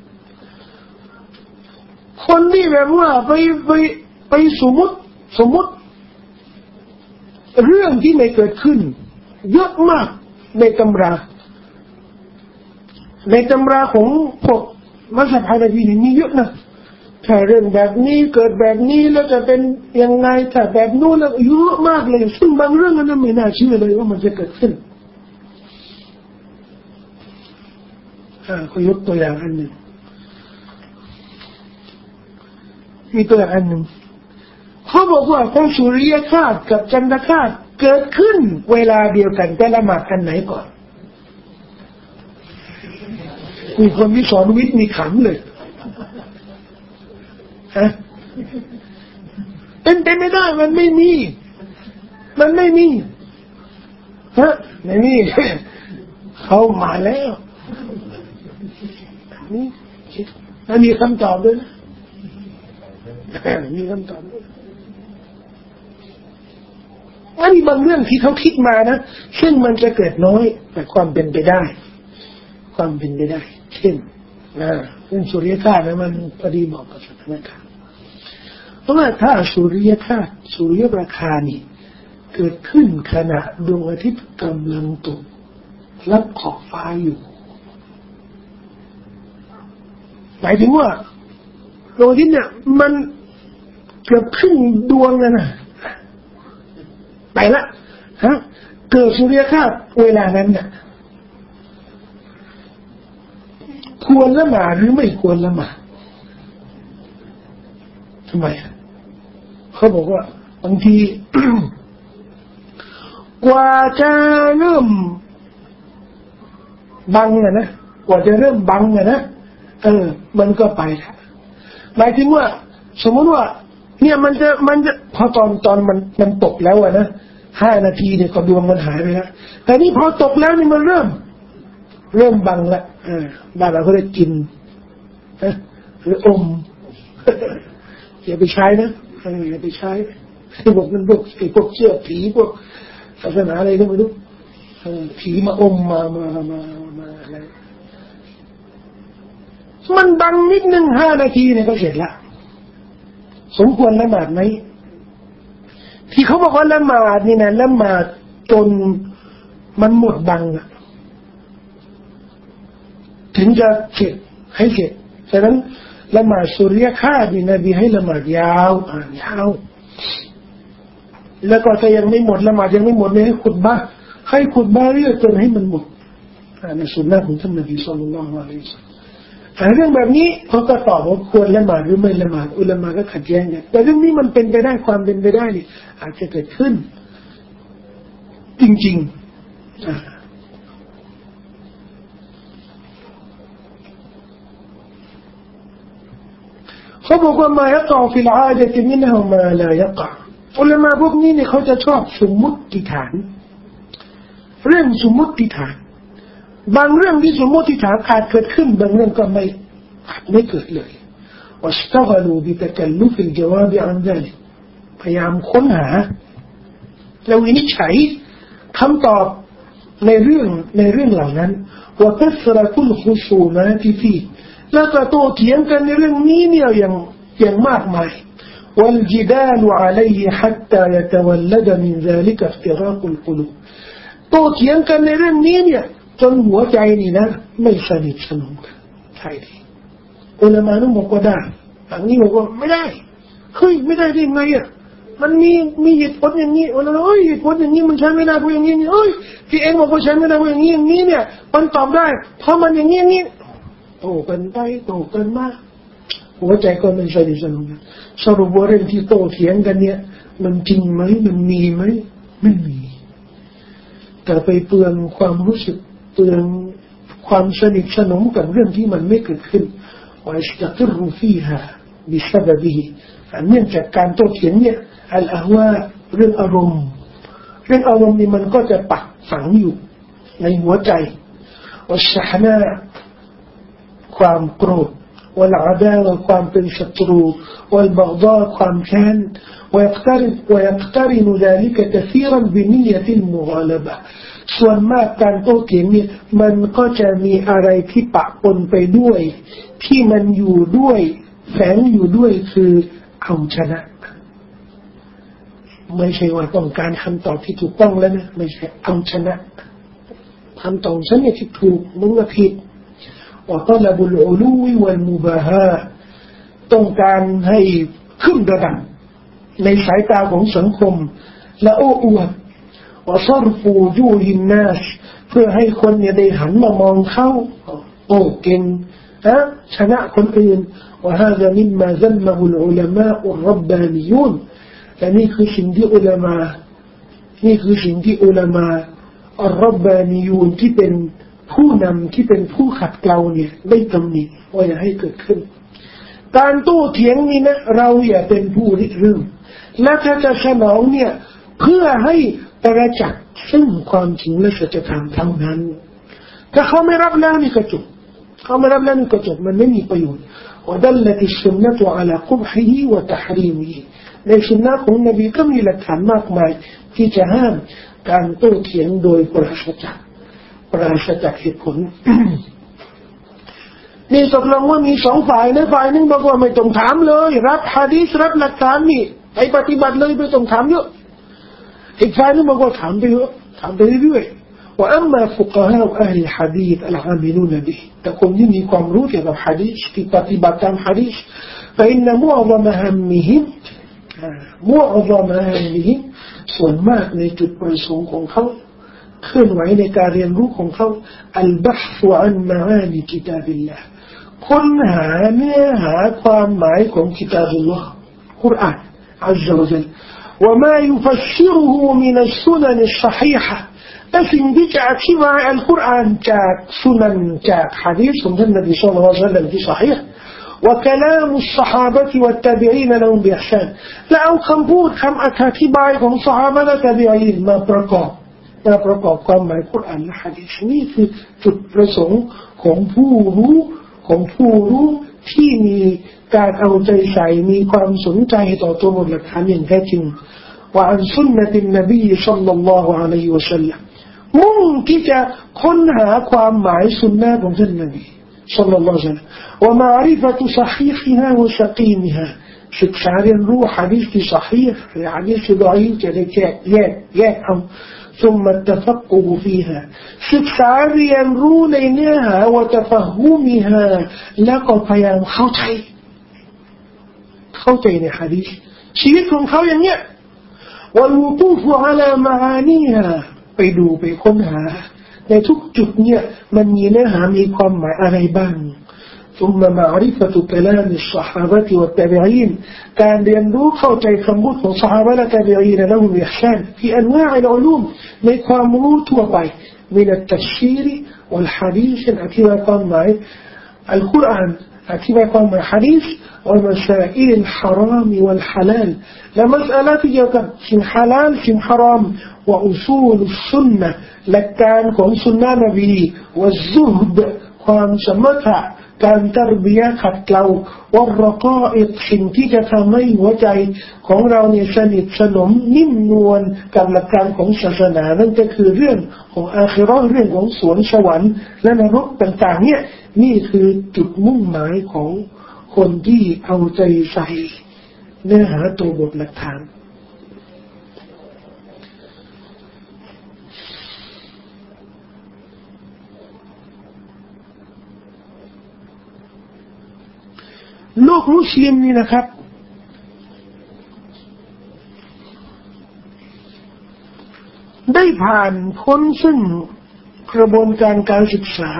คนที่แบบว่าไปไปไปสมมติสมมติเรื่องที่ไม่เกิดขึ้นเยอะมากในตำราในตำราของพวกมัสยิดฮานาฟีนี่มีเยอะนะถ้าเรื่องแบบนี้เกิดแบบนี้แล้วจะเป็นยังไงถ้าแบบนู้นแล้วเยอะมากเลยซึ่งบางเรื่องนั้นไม่น่าเชื่อเลยว่ามันจะเกิดขึ้นอ่าขอยกตัวอย่างอันหนึ่งมีตัวอย่างอันหนึ่งเขาบอกว่าพระสุริยคราสกับจันทรคราสเกิดขึ้นเวลาเดียวกันแต่ละหมาดอันไหนก่อนมีคนที่สอนวิทย์มีขำเลยฮะเป็นไปไม่ได้มันไม่มีมันไม่มีฮะไม่มีเขามาแล้วนี่แล้วมีคำตอบด้วยนะมีคำตอบด้วยอันนี้บางเรื่องที่เขาคิดมานะซึ่งมันจะเกิดน้อยแต่ความเป็นไปได้ความเป็นไปได้เช่นนะเรื่องสุริยคราสนะมันพอดีเหมาะกับสถานการณ์เพราะว่าถ้าสุริยคราสสุริยประคานี่เกิดขึ้นขณะดวงอาทิตย์กำลังตกรับขอบฟ้าอยู่หมายถึงว่าดวงอาทิตย์เนี่ยมันเกือบครึ่งดวงแล้วนะไปละฮะเกิดสุริยคราสเวลานั้นเนี่ยควรละหมาดหรือไม่ควรละหมาดทำไมเขาบอกว่าบางที กว่าจะเริ่มบังอะนะกว่าจะเริ่มบังอะนะเออมันก็ไปละหมายถึงว่าสมมติว่าเนี่ยมันจะมันจะพอตอนตอนมันมันตกแล้วอะนะห้านาทีเนี่ยก็ดวงมันหายไปแล้วแต่นี่พอตกแล้วนี่มันเริ่มเริ่มบังละเออบ้านเราก็ได้กินหรืออมอย่าไปใช้นะอย่าไปใช้พวกนั้นพวกไอ้พวกเชื่อผีพวกศาสนาอะไรก็ไม่รู้ผีมาอมมามามามาอะไรมันบังนิดนึงห้านาทีเนี่ยก็เสร็จละสมควรละหมาดไหมที่เขาบอกว่าละหมาดนี่นะละหมาดจนมันหมดบังอะถึงจะเสร็จให้เสร็จฉะนั้นละหมาดสุริยคราสนี่นบีให้ละหมาดยาวอ่านยาวแล้วก็ถ้ายังไม่หมดละหมาดยังไม่หมดเลยให้ขุตบะห์ให้ขุตบะห์เรื่อยจนให้มันหมดในสุนนะของท่านนบีศ็อลลัลลอฮุอะลัยฮิวะซัลลัมแต่เรื่องแบบนี้เขาก็ตอบว่าควรละหมาดหรือไม่ละหมาดอุลามะก็ขัดแย้งกันแต่เรื่องนี้มันเป็นไปได้ความเป็นไปได้นี่อาจจะเกิดขึ้นจริงๆอ่าเขาบอกว่ามายักษ์ฟิลอาดะมินฮุมาลายักษ์อุลามะพวกนี้เนี่ยเขาจะชอบสมมุติฐานเรื่องสมมุติฐานบางเรื่องที่สมมุติฐานอาจเกิดขึ้นบางเรื่องก็ไม่อาจไม่เกิดเลยواشتغلوا بتكلف الجواب عن ذلك พยายามค้นหาแล้ววินิจฉัยคำตอบในเรื่องในเรื่องเหล่านั้นوكثرة الخصومات فيهแล้วก็โต้เถียงกันในเรื่องนี้เนี่ยอย่างอย่างมากมายوالجدال عليه حتى يتولد من ذلك افتراق القلوب โต้เถียงกันในเรื่องนี้เนี่ยจนหัวใจนี่นะไม่สนิทสนมกันใช่ดิอุลามะนั้นบอกว่าได้ฝั่งนี้บอกว่าไม่ได้เฮ้ยไม่ได้ได้ไงอ่ะมันมีมีเหตุผลอย่างนี้อุลามะเอ้ยเหตุผลอย่างนี้มันใช้ไม่ได้เพราะอย่างนี้เอ้ยที่เองบอกว่าใช้ไม่ได้เพราะอย่างนี้อย่างนี้เนี่ยมันตอบได้เพราะมันอย่างนี้อย่างนี้โต้กันไปโต้กันมาหัวใจก็ไม่สนิทสนมกันสรุปว่าเรื่องที่โต้เถียงกันเนี่ยมันจริงไหมมันมีไหมไม่มีแต่ไปเปลืองความรู้สึกเปลืองความสนิทสนมกับเรื่องที่มันไม่เกิดขึ้นويستقر فيها بسببه เนื่องจากการโต้เถียงเนี่ยอัลอะฮวาเรื่องอารมณ์เรื่องอารมณ์นี่มันก็จะปักฝังอยู่ในหัวใจวัชฮะนาคความโกรธوالعداوة ความเป็นศัตรู والبغضاء ความแค้น ويقترن ويقترن ذلك كثيرا بنية المغالبة ส่วนมากการโต้เถียงเนี่ยมันก็จะมีอะไรที่ปะปนไปด้วยที่มันอยู่ด้วยแฝงอยู่ด้วยคือเอาชนะไม่ใช่ว่าต้องการคำตอบที่ถูกต้องแล้วนะไม่ใช่เอาชนะคำตอบฉันเนี่ยที่ถูกมึงก็ผิดوطلب العلو والمباهاة ต้องการให้ขึ้นระดับในสายตาของสังคมและโอ้อวดوصرف وجوه الناس เพื่อให้คนเนี่ยได้หันมามองเขาโอ้เก่งฮะชนะคนอื่น وهذا مما ذمه العلماء الربانيون และนี่คือสิ่งที่อุลามะนี่คือสิ่งที่อุลามะอัลรับบานียูนที่เป็นผู้นำที่เป็นผู้ขัดเกลาเนี่ยได้ตำหนิว่าอย่าให้เกิดขึ้นการโต้เถียงนี้นะเราอย่าเป็นผู้ริเริ่มและถ้าจะสนองเนี่ยเพื่อให้ประจักษ์ซึ่งความจริงและสัจธรรมเท่านั้นถ้าเขาไม่รับแล้วนี่ก็จบเขาไม่รับแล้วนี่ก็จบมันไม่มีประโยชน์ ودلت السنة على قبحه وتحريمه ในสุนนะของนบีก็มีหลักฐานมากมายที่จะห้ามการโต้เถียงโดยปราศจากปราศจากเหตุผล นี่ตกลงว่ามีสองฝ่ายนะฝ่ายนึงบอกว่าไม่ต้องถามเลยรับหะดีษรับหลักฐานนี่ไปปฏิบัติเลยไม่ต้องถามเยอะอีกฝ่ายนึงบอกว่าถามไปเยอะถามไปเรื่อยๆว่าอัมมาฟุกะฮะอัลหะดีษอัลอามิลูนบิแต่คนที่มีความรู้เกี่ยวกับหะดีษที่ปฏิบัติตามหะดีษ فإن معظم همهم معظم همهم ส่วนมากในจุดประสงค์ของเขาเคลื่อนไหวในการเรียนรู้ของเขาอัลบะฮ์อันมะอานีกิตาบิลลาห์ค้นหาเนื้อหาความหมายของกิตาบุลลอฮ์กุรอานอัลลอฮฺจัลวะมายุฟัสซิรุฮูมินัสซุนันศอฮีฮะและสิ่งที่จะอธิบายอัลกุรอานจากสุนันจากหะดีษของท่านนบีศ็อลลัลลอฮุอะลัยฮิวะซัลลัมที่ศอฮีฮ์وكلام الصحابة والتابعين لهم بإحسان لا أو كم بود كم أتاتباع كم صحابة والتابعين ما بركواมาประกอบความหมายกุรอานและหะดีษนี่คือจุดประสงค์ของผู้รู้ของผู้รู้ที่มีการเอาใจใส่มีความสนใจต่อตัวบทหลักฐานอย่างแท้จริงว่าอันสุนนะตินนบีศ็อลลัลลอฮุอะลัยฮิวะซัลลัมมุ่งที่จะค้นหาความหมายสุนนะของท่านนบีศ็อลลัลลอฮุอะลัยฮิวะซัลลัมวะมะอริฟะตุศอฮีฮะวะซะกีมฮะศึกษาเรียนรู้หะดีษที่ศอฮีฮ์หรือหะดีษที่ฎออีฟจะได้แยกแยกแยกเอาثم التفقه فيها ศึกษาเรียนรู้ในเนื้อหา وتفهمها แล้วก็พยายามเข้าใจเข้าใจในหะดีษชีวิตของเขาอย่างเนี้ย والوقوف على معانيها ไปดูไปค้นหาในทุกจุดเนี่ยมันมีเนื้อหามีความหมายอะไรบ้าง ثم معرفة كلام الصحابة والتابعين كان ينظر خوتي كمبوت والصحابة والتابعين لهم إحسان في أنواع العلوم لكم موت وطي من التفسير والحديث أكيد قام معي القرآن أكيد قام مع الحديث ومسائل الحرام والحلال لمسألة يوكب شن حلال شن حرام وأصول السنة لكان كون سنة نبي والزهد قام سمتهاการตรบียะขัดเกลาวะรกออิกสิ่งที่จะทำให้หัวใจของเราเนี่ยสนิทสนมนิ่มนวลกับหลักการของศาสนานั่นก็คือเรื่องของอาคิเราะห์เรื่องของสวนสวรรค์และนรกต่างๆเนี่ยนี่คือจุดมุ่งหมายของคนที่เอาใจใส่เนื้อหาตัวบทหลักฐานโลกมุสลิมนี่นะครับได้ผ่านพ้นซึ่งกระบวนการการศึกษา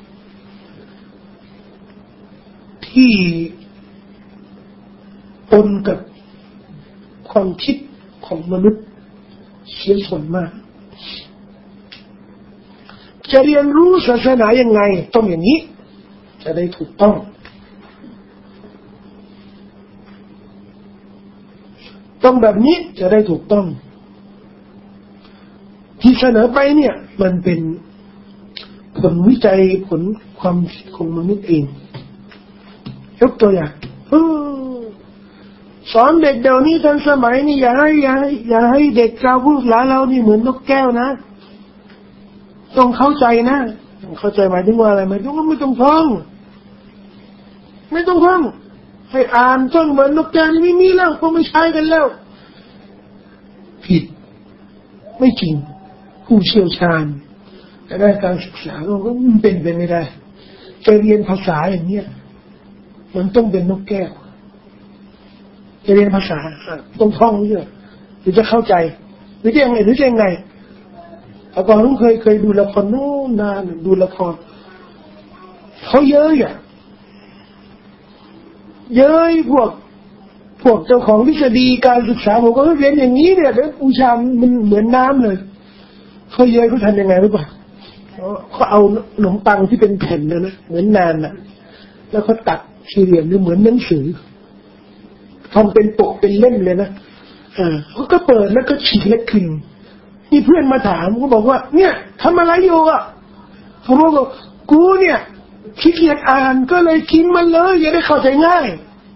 ที่ปนกับความคิดของมนุษย์เสียส่วนมากจะเรียนรู้ศาสนายังไงต้องอย่างนี้จะได้ถูกต้องต้องแบบนี้จะได้ถูกต้องที่เสนอไปเนี่ยมันเป็นผลวิจัยผลความคิดของมนุษย์เองยกตัวอย่างสอนเด็กเดี๋ยวนี้ทันสมัยนี่อย่าให้อย่าให้อย่าให้เด็กเราพูดหลานเรานี่เหมือนนกแก้วนะต้องเข้าใจนะเข้าใจหมายถึงว่าอะไรหมายถึงว่าไม่ต้องท่องไม่ต้องท่องให้อ่านท่องเหมือนนกแก้วนี่ไม่มีแล้วเขาไม่ใช้กันแล้วผิดไม่จริงผู้เชี่ยวชาญแต่ได้การศึกษาก็เป็นไปไม่ได้จะเรียนภาษาอย่างเนี้ยมันต้องเป็นนกแก้วจะเรียนภาษาต้องท่องเยอะหรือจะเข้าใจหรือจะยังไงหรือจะยังไงแต่ก่อนผมเคยเคยดูละครโน้นนานดูละครเขาเยอะอ่ะเยอะพวกพวกเจ้าของทฤษฎีการศึกษาผมก็เรียนอย่างนี้เนี่ยแล้วอุชามันเหมือนน้ำเลยเขาเยอะเขาทำยังไงรู้ป่ะเขาเอาขนมปังที่เป็นแผ่นนะนะเหมือนนานน่ะแล้วเขาตัดสี่เหลี่ยมเหมือนหนังสือทำเป็นปกเป็นเล่มเลยนะอ่าเขาก็เปิดแล้วก็ฉีกและคลึงมีเพื่อนมาถามเขาบอกว่าเนี่ยทำอะไรอยู่อ่ะเขาบอกว่ากูเนี่ยขี้เกียจอ่านก็เลยกินมันเลยจะได้เข้าใจง่าย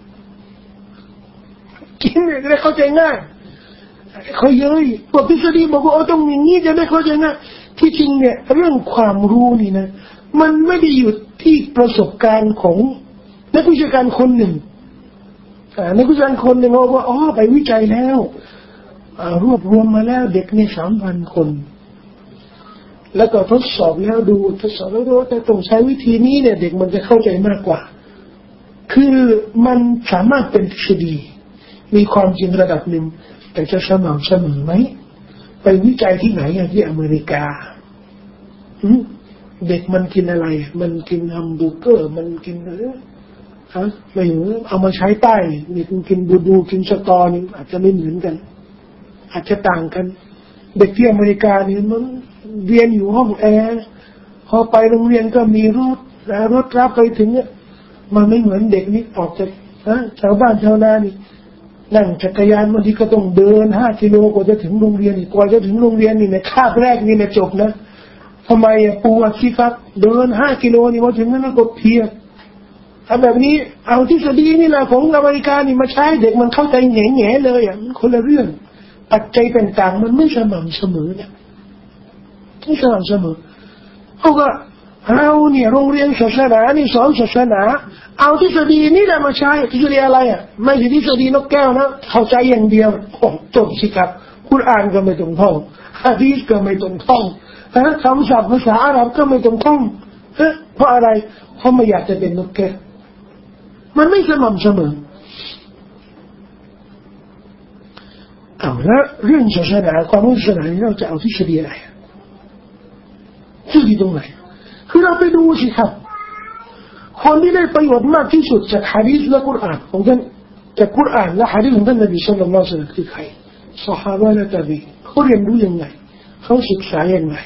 กินเนี่ยจะได้เข้าใจง่ายเขาเยอะพวกทฤษฎีบอกว่าต้องอย่างนี้จะได้เข้าใจง่ายที่จริงเนี่ยเรื่องความรู้นี่นะมันไม่ได้อยู่ที่ประสบการณ์ของนักวิชาการคนหนึ่งนักวิชาการคนหนึ่งบอกว่าอ๋อไปวิจัยแล้วรวบรวมมาแล้วเด็กในสามพันคนแล้วก็ทดสอบแล้วดูทดสอบแล้วดูแต่ต้องใช้วิธีนี้เนี่ยเด็กมันจะเข้าใจมากกว่าคือมันสามารถเป็นทฤษฎีมีความจริงระดับหนึ่งแต่จะสม่ำเสมอไหมไปวิจัยที่ไหนอย่างที่อเมริกาเด็กมันกินอะไรมันกินแฮมเบอร์เกอร์มันกินอะไรฮะไม่เหมือนเอามาใช้ใต้เด็กกินบูดูกินสตอนี่อาจจะไม่เหมือนกันอาจจะต่างกันเด็กที่อเมริกานี่มันเรียนอยู่ห้องแอร์พอไปโรงเรียนก็มีรถรถรับไปถึงเนี่ยมันไม่เหมือนเด็กนี่ออกจากฮะชาวบ้านชาวนานี่นั่งจักรยานบางทีก็ต้องเดินห้ากิโลกว่าจะถึงโรงเรียนอีกกว่าจะถึงโรงเรียนนี่ในคาบแรกนี่นะจบนะทำไมอ่ะปวดสิครับเดินห้ากิโลนี่พอถึงนั้นก็เพียทำแบบนี้เอาทฤษฎีนี่แหละของอเมริกานี่มาใช้เด็กมันเข้าใจแง่แง่เลยอ่ะมันคนละเรื่องปัจจัยต่างๆมันไม่สม่ำเสมอเนี่ยไม่สม่ำเสมอเขาก็เราเนี่ยโรงเรียนศาสนานี่สอนศาสนาเอาทฤษฎีนี่แหละมาใช้ทฤษฎีอะไรอ่ะไม่ใช่ทฤษฎีนกแก้วนะเข้าใจอย่างเดียวโอ้จบสิครับกุรอานก็ไม่ต้องท่องหะดีษก็ไม่ต้องท่องฮะคำศัพท์ภาษาอาหรับก็ไม่ต้องท่องเอ๊ะเพราะอะไรเพราะไม่อยากจะเป็นนกแก้วมันไม่สม่ำเสมอเอาแล้วเรื่องศาสนาความรู้ศาสนาเราจะเอาทฤษฎีอะไรทฤษฎีตรงไหนคือเราไปดูสิครับคนที่ได้ประโยชน์มากที่สุดจากหะดีษและกุรอานของท่านจากกุรอานและหะดีษของท่านนบีศ็อลลัลลอฮุอะลัยฮิวะซัลลัมคือใครซอฮาบะห์และตาบีเขาเรียนรู้ยังไงเขาศึกษายังไง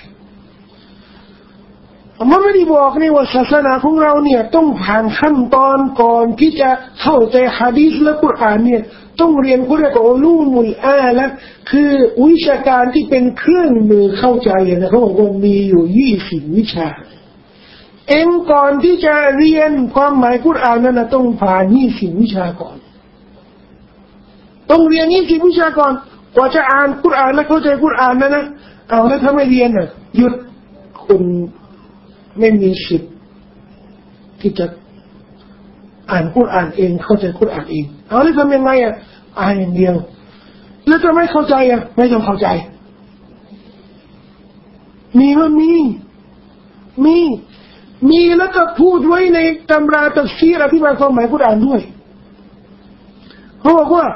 มันไม่ได้บอกนี่ว่าศาสนาของเราเนี่ยต้องผ่านขั้นตอนก่อนที่จะเข้าใจหะดีษและกุรอานเนี่ยต้องเรียนเขาเรียกว่าอุลูมุลอาละคือวิชาการที่เป็นเครื่องมือเข้าใจนะเขาบอกว่ามีอยู่ยี่สิบวิชาเองก่อนที่จะเรียนความหมายกุรอานนั้นต้องผ่านยี่สิบวิชาก่อนต้องเรียนยี่สิบวิชาก่อนกว่าจะอ่านกุรอานและเข้าใจกุรอานนะนะเอาแล้วถ้าไม่เรียนน่ะหยุดคุณไม่มีสิทธิ์ที่จะอ่านกุรอานเองเข้าใจกุรอานเองเอาแล้วทำยังไงอ่ะอ่านอย่างเดียวแล้วจะไม่เข้าใจอ่ะไม่ต้องเข้าใจมีมันมีมีมีแล้วก็พูดไว้ในตำราตัฟซีรอธิบายความหมายกุรอานด้วยเขาบอกว่า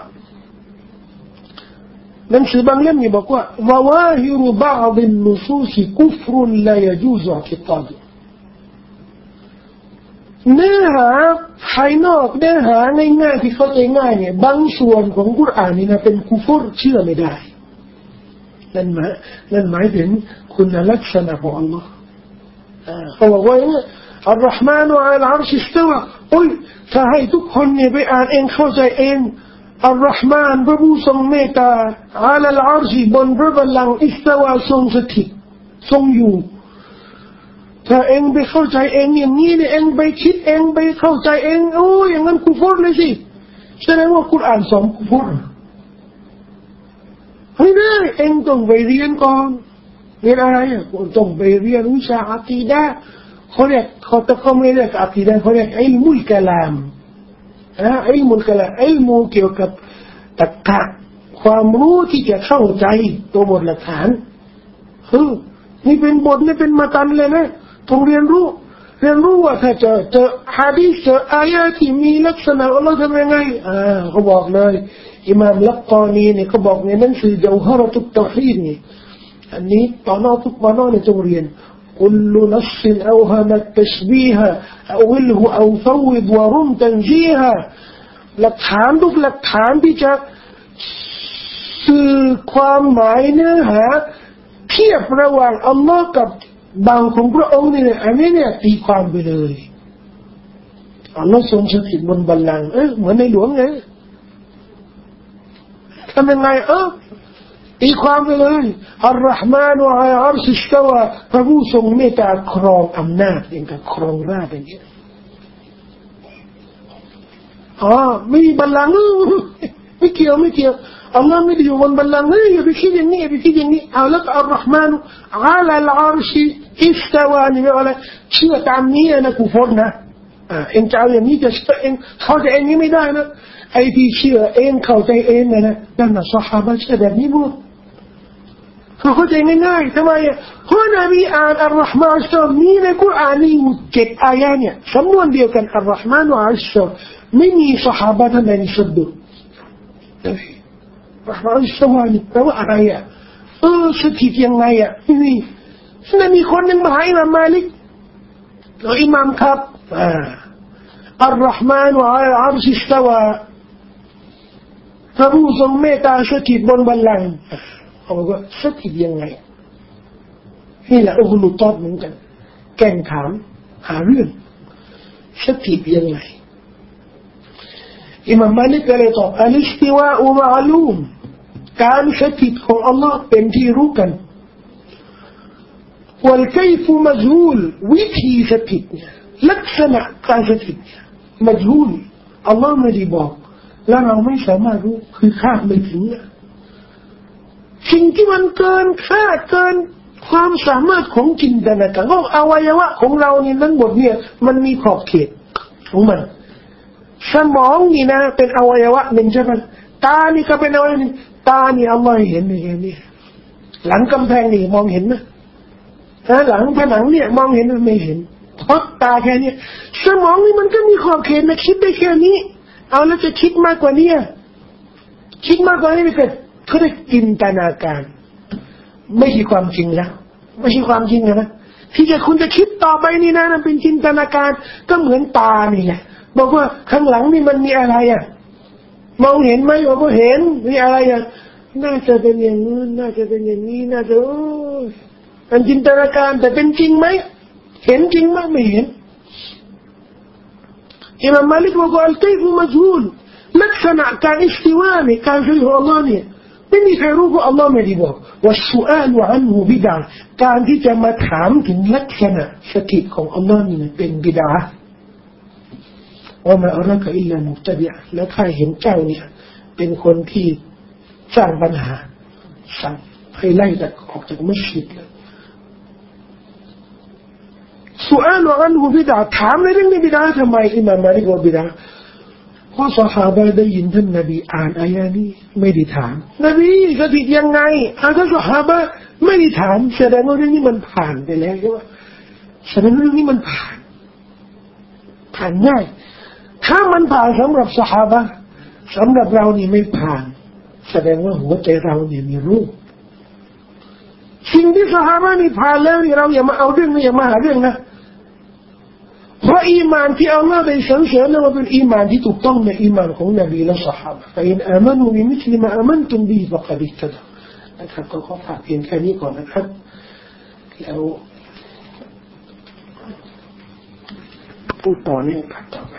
หนังสือบางเล่มนี่บอกว่าวะวาฮิรุบะอ์ดินนุซูซกุฟรุนลายะจูซอ์กิตาดเนื้อหาภายนอกเนื้อหาง่ายๆที่เข้าใจง่ายเนี่ยบางส่วนของกุรอานนี่นะเป็นกุฟรเชื่อไม่ได้นั่นหมายนั่นหมายถึงคุณลักษณะของอัลลอฮ์เขาบอกว่าอัลลอฮ์มานุอัลอาร์ชิสตาวะโอ้ยถ้าให้ทุกคนเนี่ยไปอ่านเองเข้าใจเองอัลลอฮ์มานพระผู้ทรงเมตตาอัลอาร์ชิบนพระบัลลังก์อิสตาวะทรงสถิตทรงอยู่ถ้าเองไปเข้าใจเองอย่างนี้เนี่ยเองไปคิดเองไปเข้าใจเองโอ้ยอย่างนั้นกูพูดเลยสิแสดงว่ากุรอานสอนกูพูดไม่ได้เองต้องไปเรียนก่อนเรียนอะไรอ่ะต้องไปเรียนวิชาอะกีดะห์เขาเรียกเขาตะเขาไม่เรียกอะกีดะห์เขาเรียกอิลมุลกะลามนะอิลมุลกะลามอิลมุเกี่ยวกับตรรกะความรู้ที่จะเข้าใจตัวบทหลักฐานเฮ้ยนี่เป็นบทนี่เป็นมาตันเลยนะต้องเรียนรู้เรียนรู้ว่าถ้าเจอเจอฮะดีษเจออายะที่มีลักษณะอัลลอฮ์ทำยังไงอ่าเขาบอกเลยอิมามลักกอนีเนี่ยเขาบอกในหนังสือเจาฮะเราะตุตตอฮีดนี่อันนี้ตอนนอทุกตอนนอเนี่ยต้องเรียนكل نص أوهم التشبيه أوله أو فوض ورم تنجيها หลักฐานทุกหลักฐานที่จะสื่อความหมายเนื้อหาเทียบระหว่างอัลลอฮ์กับบางของพระองค์นี่อันนี้เนี่ยตีความไปเลยอัลลอฮ์ทรงสถิตบนบัลลังก์เอ๊ะเหมือนในหลวงไงทำยังไงเออตีความไปเลยอัลลอฮ์มานุอัลอาร์ชิสตาวะพระผู้ทรงเมตตาครองอำนาจอย่างกับครองราชอย่างเงี้ยอ๋อไม่มีบัลลังก์ไม่เกี่ยวไม่เกี่ยวอัลลอฮ์ไม่ได้อยู่บนบัลลังก์เฮ้ยอย่าไปคิดอย่างนี้อย่าไปคิดอย่างนี้เอาแล้วอัลลอฮ์มานุอัลอาร์ชิอิสตาวะนี่ไม่อะไรเชื่อตามนี้นะกูฟ้องนะอ่าเองจะเอาอย่างนี้จะเองเข้าใจเองนี้ไม่ได้นะไอ้ที่เชื่อเองเข้าใจเองนะนั่นน่ะซอฮาบะห์เชื่อแบบนี้หมดเขาเข้าใจง่ายๆทำไมอ่ะเพราะนบีอ่านอัลลอฮ์มาอัลลอฮ์มีในกุรอานนี่เจ็ดอายะเนี่ยสำนวนเดียวกันอัลลอฮ์มานุอัลลอฮ์ไม่มีซอฮาบะห์ท่านใดที่สะดุดอัลลอฮ์มาอัลลอฮ์นี่แปลว่าอะไรอ่ะเออสถิตยังไงอ่ะนี่ฉะนั้นมีคนหนึ่งมาหาอิหม่ามมาลิกแล้วอิหม่ามครับอ่าอัลลอฮ์มานุอัลลอฮ์อิสตาวะพระผู้ทรงเมตตาสถิตบนบัลลังก์เขาบอกว่าสถิตยังไงนี่แหละอุลตอบเหมือนกันแก่งถามหาเรื่องสถิตยังไงอิหม่ามมาลิกก็เลยตอบอัลอิสติวาอุมะอลูมการสถิตของอัลลอฮ์เป็นที่รู้กันวัลกัยฟุมัจฮูลวิธีสถิตเนี่ยลักษณะการสถิตเนี่ยมัจฮูลอัลลอฮ์ไม่ได้บอกและเราไม่สามารถรู้คือคาดไม่ถึงสิ่งที่มันเกินคาดเกินความสามารถของจินตนาการของอวัยวะของเรานี่ทั้งหมดเนี่ยมันมีขอบเขตของมันสมองนี่นะเป็นอวัยวะหนึ่งใช่ไหมตานี่ก็เป็นอวัยวะหนึ่งตานี่อัลลอฮ์เห็นไหมเห็นนี่หลังกำแพงนี่มองเห็นไหมถ้าหลังผนังเนี่ยมองเห็นไม่เห็นเพราะตาแค่นี้สมองนี่มันก็มีขอบเขตนะคิดได้แค่นี้เอาแล้วจะคิดมากกว่านี้คิดมากกว่านี้ไม่เกิดเขาได้จินตนาการไม่ใช่ความจริงแล้วไม่ใช่ความจริงนะที่จะคุณจะคิดต่อไปนี่นะมันเป็นจินตนาการก็เหมือนตานี่แหละบอกว่าข้างหลังนี่มันมีอะไรอ่ะมองเห็นไหมบอกว่าเห็นมีอะไรอ่ะน่าจะเป็นอย่างนู้นน่าจะเป็นอย่างนี้น่าจะมันจินตนาการแต่เป็นจริงไหมเห็นจริงไหมไม่เห็นอิหม่ามมาลิกบอกว่าอัลกัยฟุมัจฮูลลักษณะการอิสติวาเนี่ยการช่วยของอัลลอฮ์เนี่ยไม่มีใครรู้เพราะอัลลอฮ์ไม่ได้บอกว่าสุอาลอันหูบิดาการที่จะมาถามถึงลักษณะสถิตของอัลลอฮ์นี่เป็นบิดาว่ามาอัลลอฮ์ก็อิลลามุตตะบิอะแล้วใครเห็นเจ้าเนี่ยเป็นคนที่สร้างปัญหาสั่งให้ไล่ออกจากมัสยิดเลยสุอาลอันหูบิดาถามในเรื่องนี้บิดาทำไมอิหม่ามมาลิกว่าบิดาเพราะซอฮาบะห์ได้ยินท่านนบีอ่านอายะนี้ไม่ได้ถามนบีสถิตยังไงถ้าซอฮาบะห์ไม่ได้ถามแสดงว่าเรื่องนี้มันผ่านไปแล้วใช่ไหมแสดงว่าเรื่องนี้มันผ่านผ่านง่ายถ้ามันผ่านสำหรับซอฮาบะห์สำหรับเรานี่ไม่ผ่านแสดงว่าหัวใจเราเนี่ยมีรูปสิ่งที่ซอฮาบะห์นี่ผ่านแล้วนี่เราอย่ามาเอาเรื่องนี้อย่ามาหาเรื่องนะเพราะอีมานที่อัลลอฮ์ได้สรรเสริญนั้นเป็นอีมานที่ถูกต้องในอีมานของนบีและซอฮาบะห์ฟะอินอามานูบิมิสลิมาอามันตุมบิฮิฟะกัดอิฮตะดานะครับก็ขอฝากเพียงแค่นี้ก่อนนะครับแล้วพูดต่อเนื่องต่อไป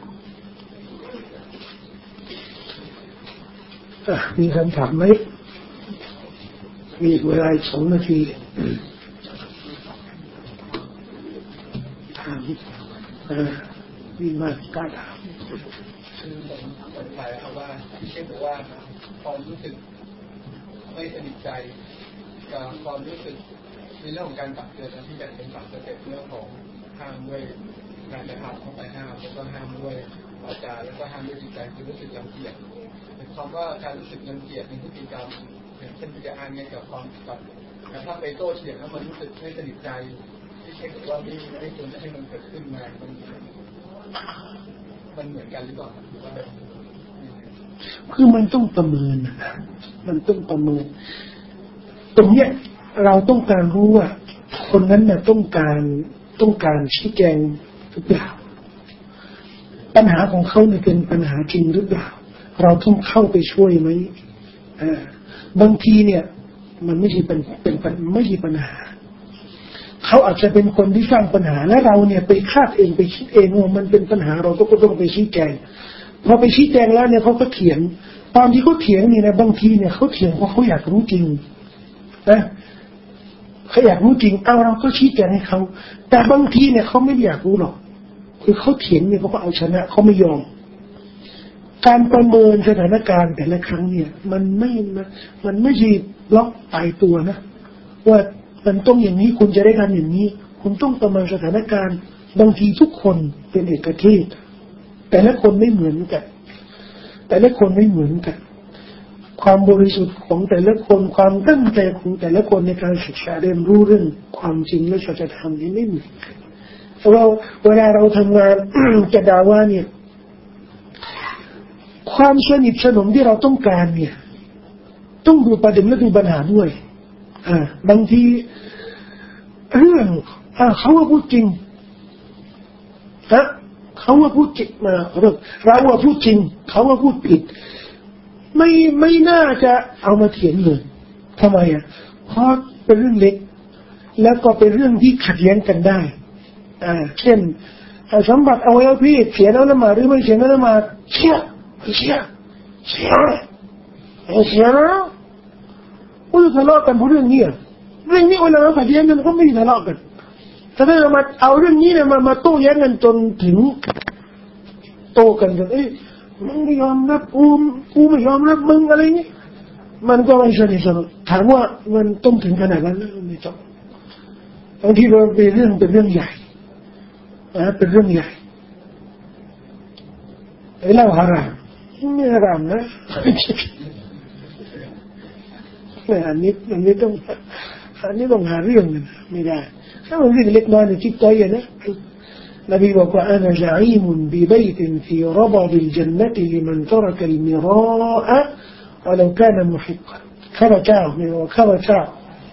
มีคำถามไหมมีเวลาสองนาทีเออดีมากกล้าถามคือผมสงสัยครับว่าเช่นบอกว่าความรู้สึกไม่สนิทใจกับความรู้สึกในเรื่องของการตักเตือนที่แบ่งเป็นสามสเต็ปเรื่องของห้ามด้วยการกระทำเข้าไปห้ามแล้วก็ห้ามด้วยวาจาแล้วก็ห้ามด้วยจิตใจคือรู้สึกรังเกียจเป็นความว่าการรู้สึกรังเกียจในพฤติกรรมอย่างเช่นที่จะอ้างเนี่ยกับความกับแต่ถ้าไปโต้เถียงแล้วมันรู้สึกไม่สนิทใจที่เช่นบอกว่าไม่ไม่ควรจะให้มันเกิดขึ้นมามันมันเหมือนกันหรือเปล่าหรือว่าคือมันต้องประเมินนะมันต้องประเมินตรงเนี้ยเราต้องการรู้ว่าคนนั้นน่ะต้องการต้องการชี้แจงหรือเปล่าปัญหาของเขาเนี่ยเป็นปัญหาจริงหรือเปล่าเราต้องเข้าไปช่วยไหมอ่าบางทีเนี่ยมันไม่ใช่เป็นเป็นไม่ใช่ปัญหาเขาอาจจะเป็นคนที่สร้างปัญหาและเราเนี่ยไปคาดเองไปคิดเองว่ามันเป็นปัญหาเราก็ต้องไปชี้แจงพอไปชี้แจงแล้วเนี่ยเขาก็เถียงตอนที่เขาเถียงนี่นะบางทีเนี่ยเขาเถียงเพราะเขาอยากรู้จริงนะเขาอยากรู้จริงเอาเราก็ชี้แจงให้เขาแต่บางทีเนี่ยเขาไม่อยากรู้หรอกคือเขาเถียงเนี่ยเขาก็เอาชนะเขาไม่ยอมการประเมินสถานการณ์แต่ละครั้งเนี่ยมันไม่มันไม่ใช่ล็อกตายตัวนะว่ามันต้องอย่างนี้คุณจะได้ทำอย่างนี้คุณต้องประเมินสถานการณ์บางทีทุกคนเป็นเอกเทศแต่ละคนไม่เหมือนกันแต่ละคนไม่เหมือนกันความบริสุทธิ์ของแต่ละคนความตั้งใจของแต่ละคนในการศึกษาเรียนรู้เรื่องความจริงและสัจธรรมนี่ไม่เหมือนกันเราเวลาเราทำงาน จะด่าว่าเนี่ยความสนิทสนมที่เราต้องการเนี่ยต้องดูประเด็นและดูปัญหาด้วยอ่าบางทีเรื่องอ่าเขาว่าพูดจริงฮะเขาว่าพูดจริงมาเราเราว่าพูดจริงเขาว่าพูดผิดไม่ไม่น่าจะเอามาเถียงเลยทำไมอ่ะเพราะเป็นเรื่องเล็กแล้วก็เป็นเรื่องที่ขัดแย้งกันได้อ่าเช่นสมบัติเอาไว้พี่เสียแล้วละมาหรือไม่เสียแล้วละมาเสียเสียเสียเสียแล้วพูดทะเลาะกันเพราะเรื่องนี้เรื่องนี้เวลาเราขัดแย้งกันก็ไม่ทะเลาะกันแต่ถ้าเรามาเอาเรื่องนี้เนี่ยมามาโต้แย้งกันจนถึงโต้กันจนเอ้ยมึงไม่ยอมรับกูกูไม่ยอมรับมึงอะไรนี่มันก็ไม่ใช่สนุกถามว่ามันต้องถึงขนาดนั้นไม่ต้องบางทีเราเป็นเรื่องเป็นเรื่องใหญ่นะเป็นเรื่องใหญ่ไอ้เล่าฮารามไม่ฮารามนะไม่อันนี้อันนี้ต้องอันนี้ต้องหาเรื่องกันไม่ได้ถ้ามันเรื่องเล็กน้อยเนี่ยคิดใจนะنبي وأنا زعيم ببيت في ربض الجنة لمن ترك المراء ولو كان محقا ข้าพเจ้าเนี่ยว่าข้าพเจ้า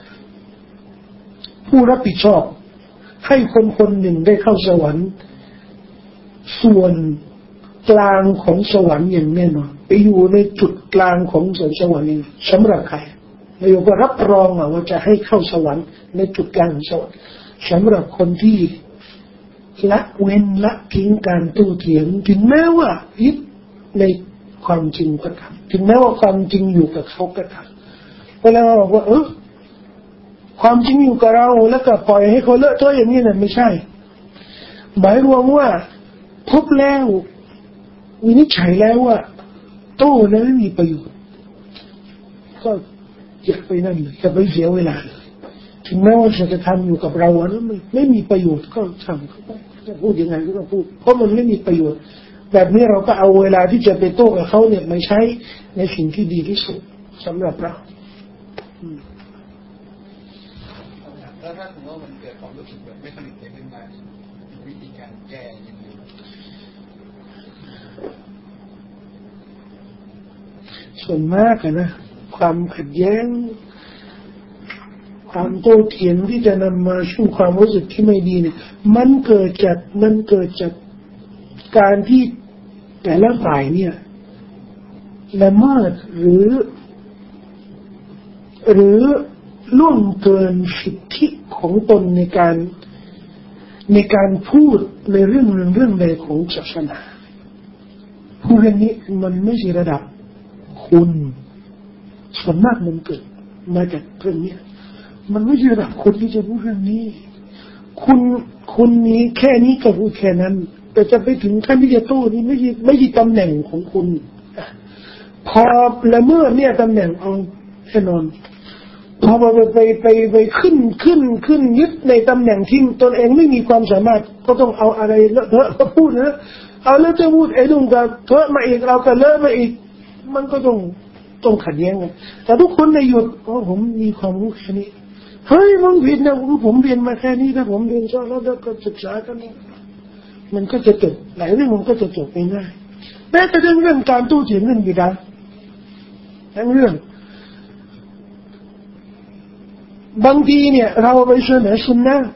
ผู้รับผิดชอบให้คนคนหนึ่งได้เข้าสวรรค์ส่วนกลางของสวรรค์อย่างแน่นอนไปอยู่ในจุดกลางของสวนสวรรค์สำหรับใครนายกรับรองว่าจะให้เข้าสวรรค์ในจุดกลางของสวรรค์สำหรับคนที่ละเว้นละทิ้งการโต้เถียงถึงแม้ว่ายึดในความจริงก็ทำถึงแม้ว่าความจริงอยู่กับเขาก็ทำเวลาเราบอกว่าเออความจริงอยู่กับเราแล้วก็ปล่อยให้เขาเลอะเทอะอย่างนี้น่ะไม่ใช่หมายรวมว่าพบแล้ววินิจฉัยแล้วว่าโต้นั้นไม่มีประโยชน์ก็อย่าไปนั่นเลยอย่าไปเสียเวลาเลยถึงแม้ว่าจะทำอยู่กับเราแล้วไม่ไม่มีประโยชน์ก็ทำก็จะพูดยังไงก็ต้องพูดเพราะมันไม่มีประโยชน์แบบนี้เราก็เอาเวลาที่จะไปโต้กับเขาเนี่ยมาใช้ในสิ่งที่ดีที่สุดสำหรับเราแล้วถ้าสมมติว่ามันเกิดความรู้สึกแบบไม่สนิทใจขึ้นมาวิธีการแก้ยังไงส่วนมากนะความขัดแย้งความโต้เถียงที่จะนำมาสู่ความรู้สึกที่ไม่ดีเนี่ยมันเกิดจากมันเกิดจากการที่แต่ละฝ่ายเนี่ยละเมิดหรือหรือล่วงเกินสิทธิของตนในการในการพูดในเรื่องเรื่องใดของศาสนาผู้เรื่องนี้มันไม่ใช่ระดับคุณส่วนมากมันเกิดมาจากเรื่องนี้มันไม่ใช่ระดับคนที่จะพูดเรื่องนี้คุณคุณนี้แค่นี้ก็พูดแค่นั้นแต่จะไปถึงขั้นที่จะโต้นี่ไม่ใช่ไม่ใช่ตำแหน่งของคุณพอละเมิดเนี่ยตำแหน่งเอาแน่นอนพอไปไปไปไปขึ้นขึ้นขึ้นยึดในตำแหน่งที่ตนเองไม่มีความสามารถก็ต้องเอาอะไรเลอะเทอะก็พูดนะเอาแล้วจะพูดไอ้นุ่งกับเทอะมาอีกเราก็เลอะมาอีกมันก็ต้องต้องขัดแย้งกันแต่ทุกคนในหยุดเพราะผมมีความรู้แค่นี้เฮ้ยมันผิดนะผมผมเรียนมาแค่นี้ถ้าผมเรียนชอบแล้วก็ศึกษากันมันก็จะจบหลายเรื่องมันก็จะจบง่ายๆแม้แต่เรื่องเรื่องการตู้เถียงเรื่องบิดาทั้งเรื่องบางทีเนี่ยเราไปเสนอสุนนะ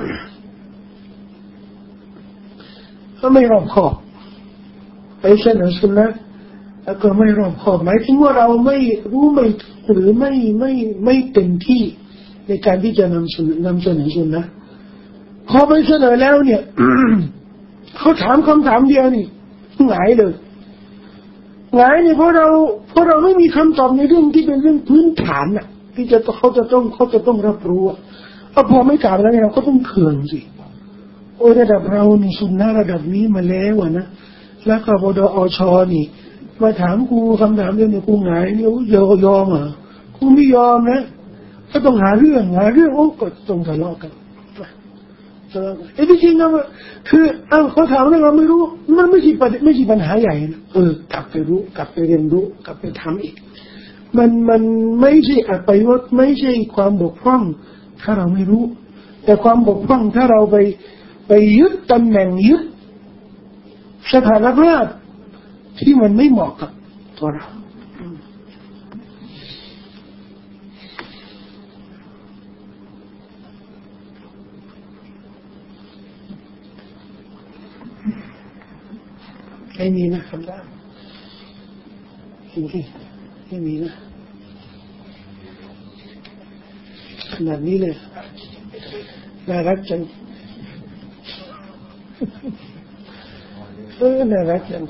ก็ไม่รอบคอบไปเสนอสุนนะแล้วก็ไม่รอบคอบหมายถึงว่าเราไม่รู้ไม่หรือไม่ไม่ไม่เต็มที่ในการที่จะนำเสนอนำเสนอสุนนะพอไปเสนอแล้วเนี่ยเขาถามคำถามเดียวนี่หงายเลยหงายเนี่ยเพราะเราเพราะเราไม่มีคำตอบในเรื่องที่เป็นเรื่องพื้นฐานน่ะที่จะเขาจะต้องเขาจะต้องรับรู้อ่ะพอไม่ถามแล้วเนี่ยเราก็ต้องเคืองสิโอ้ระดับเรานี่สุนนะระดับนี้มาแล้วอ่ะนะแล้วก็บดอชนี่มาถามกูคำถามเรื่องนี้กูหงายเนี่ยยอมยอมอ่ะกูไม่ยอมนะก็ต้องหาเรื่องหาเรื่องโอ้ก็ต้องทะเลาะกันไอ้ที่จริงนะคือเอ้าเขาถามแล้วเราไม่รู้มันไม่ใช่ปัญไม่ใช่ปัญหาใหญ่นะเออกลับไปรู้กลับไปเรียนรู้กลับไปทำอีกมันมันไม่ใช่อัตยศไม่ใช่ความบกพร่องถ้าเราไม่รู้แต่ความบกพร่องถ้าเราไปไปยึดตำแหน่งยึดสถานภาพที่มันไม่เหมาะกับตัวเราไม่มีนะคำถามจริงๆไม่มีนะขนาดนี้เลยน่ารักจังเออน่ารักจัง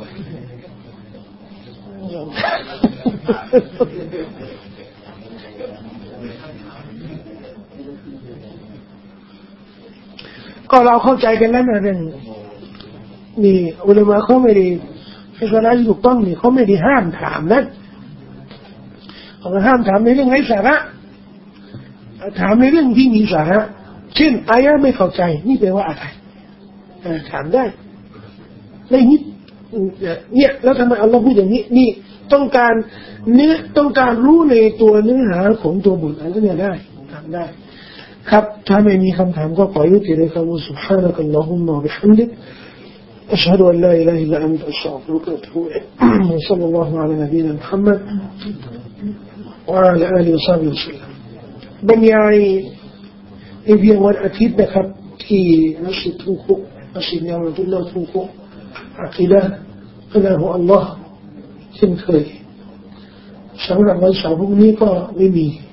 ก็เราเข้าใจกันแล้วนะเรื่องนี่อุลามะเขาไม่ได้ศาสนาที่ถูกต้องนี่เขาไม่ได้ห้ามถามนะเขาห้ามถามในเรื่องไร้สาระถามในเรื่องที่มีสาระเช่นอายะไม่เข้าใจนี่แปลว่าอะไรถามได้ในนี้เนี่ยแล้วทำไมอัลลอฮ์พูดอย่างนี้นี่ต้องการเนื้อต้องการรู้ในตัวเนื้อหาของตัวบทอันนี้ได้ถามได้ครับถ้าไม่มีคำถามก็ขอยุติเลยครับว่า سبحانك اللهم وبحمدك أشهد أن لا إله إلا أنت أستغفرك وأتوب إليك وصلى الله على نبينا محمد وعلى آله وصحبه وسلم บรรยายในเพียงวันอาทิตย์นะครับที่มัสยิดทุ่งคุกมัสยิดยามุตุลลอฮ์ทุ่งคุกอะกีดะห์พระของอัลลอฮ์เช่นเคยสำหรับวันเสาร์พรุ่งนี้ก็ไม่มี